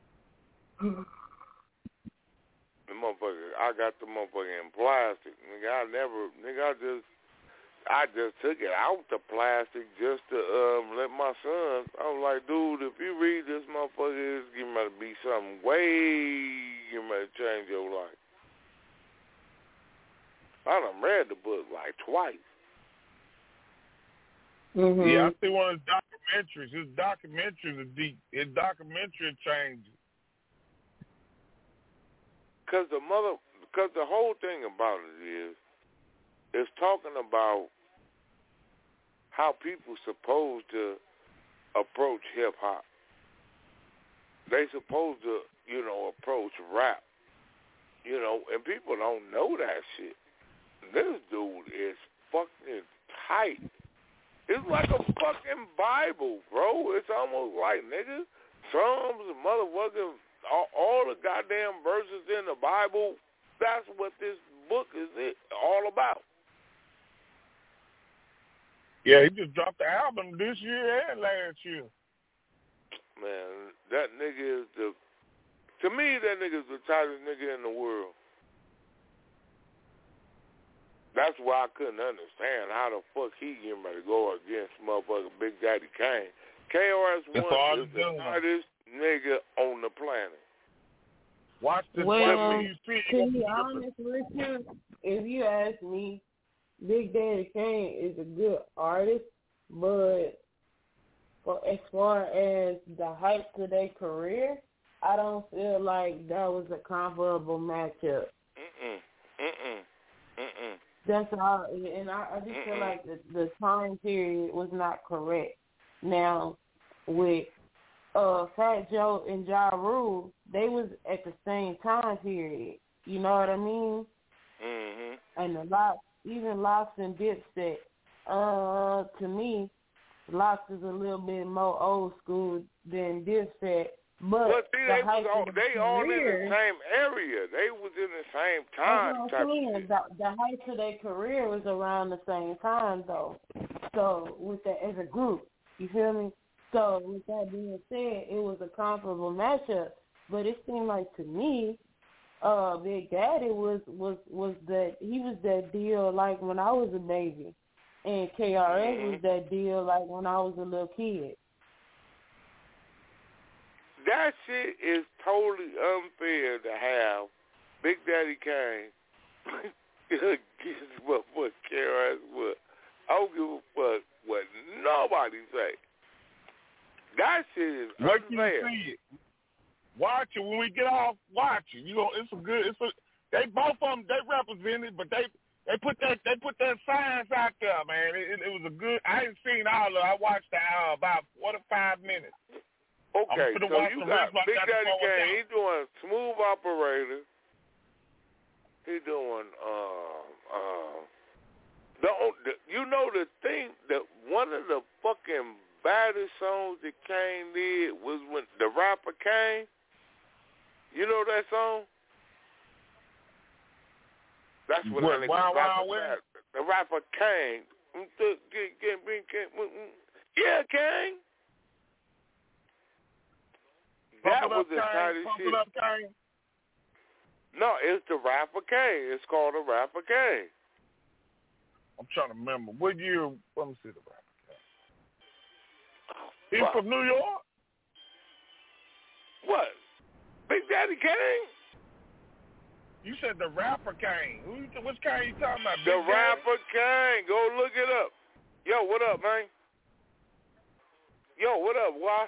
The motherfucker, I got the motherfucker in plastic. Nigga, I never, nigga, I just, I just took it out the plastic just to um let my son. I was like, dude, if you read this motherfucker, it's getting ready to be something way getting ready to change your life. I done read the book like twice. Mm-hmm. Yeah, I see one of his documentaries. His documentaries are deep. His documentary changes. Cause the mother, cause the whole thing about it is, it's talking about how people supposed to approach hip hop. They supposed to, you know, approach rap. You know, and people don't know that shit. This dude is fucking height. It's like a fucking Bible, bro. It's almost like, nigga, Psalms and motherfucking, all, all the goddamn verses in the Bible, that's what this book is it all about. Yeah, he just dropped the album this year and last year. Man, that nigga is the, to me, that nigga is the tightest nigga in the world. That's why I couldn't understand how the fuck he getting ready to go against motherfucking Big Daddy Kane. K R S One is the tightest nigga on the planet. Watch this. Well, to be honest with you, if you ask me, Big Daddy Kane is a good artist, but for as far as the height of their career, I don't feel like that was a comparable matchup. Mm-mm. Mm-mm. Mm-mm. That's all, and I, I just Mm-mm. feel like the, the time period was not correct. Now, with uh, Fat Joe and Ja Rule, they was at the same time period. You know what I mean? Mm-hmm. And a lot, even Lox and Dipset, uh, to me, Lox is a little bit more old school than Dipset. But, but see, the they was all, the they all in career, the same area. They was in the same time. That's what I'm saying. The, the height of their career was around the same time, though. So, with that, as a group, you feel me? So, with that being said, it was a comparable matchup. But it seemed like to me, uh, Big Daddy was was was that he was that deal like when I was a baby, and K R S Mm-hmm. was that deal like when I was a little kid. That shit is totally unfair to have Big Daddy Kane against what what K R S would. I don't give a fuck what nobody say. That shit is Wait till unfair. you see it. Watch it when we get off. Watch it. You know, it's a good. It's a. They both of them. They represented, but they they put that they put that science out there, man. It, it, it was a good. I ain't seen all of it. I watched the uh, about forty-five minutes. Okay, so you got Big Daddy Kane. He doing Smooth Operator. He doing uh uh the, the you know the thing that one of the fucking baddest songs that Kane did was when the rapper Kane. You know that song? That's what, what I think. Wild Wild West. The rapper Kane. Yeah, Kane. That was the tightest shit. Up, no, it's the rapper Kane. It's called the rapper Kane. I'm trying to remember. What year? Let me see the rapper Kane. Oh, He's from New York? What? Big Daddy Kane? You said the rapper Kane. Who? Which Kane you talking about? The Big rapper Daddy? Kane. Go look it up. Yo, what up, man? Yo, what up, why?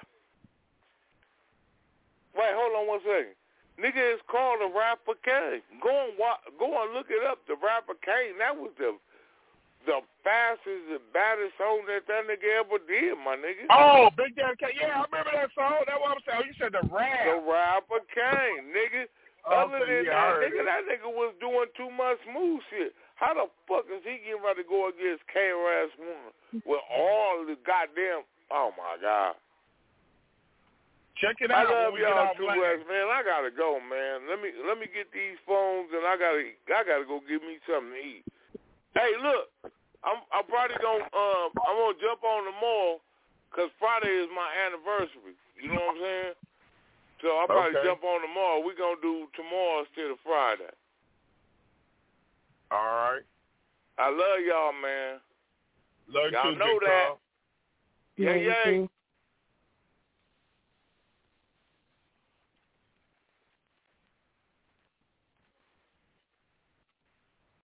Wait, hold on one second. Nigga, it's called the rapper Kane. Go and wa- go and look it up. The rapper Kane. That was the the fastest and baddest song that that nigga ever did, my nigga. Oh, Big Daddy Kane. Yeah, I remember that song. That's what I'm saying. Oh, you said the rap. The rapper Kane, nigga. Oh, Other okay, than yeah, that, nigga, it. that nigga was doing too much smooth shit. How the fuck is he getting ready to go against K R S One with all the goddamn? Oh my God. Check it I out. love y'all too, like West, man. I gotta go, man. Let me let me get these phones, and I gotta I gotta go get me something to eat. Hey, look, I'm I'm probably gonna um I'm gonna jump on the mall, cause Friday is my anniversary. You know what I'm saying? So I'll probably Okay. jump on the mall. We gonna do tomorrow instead of Friday. All right. I love y'all, man. Love y'all you, know Big that. Carl. Yeah, yeah.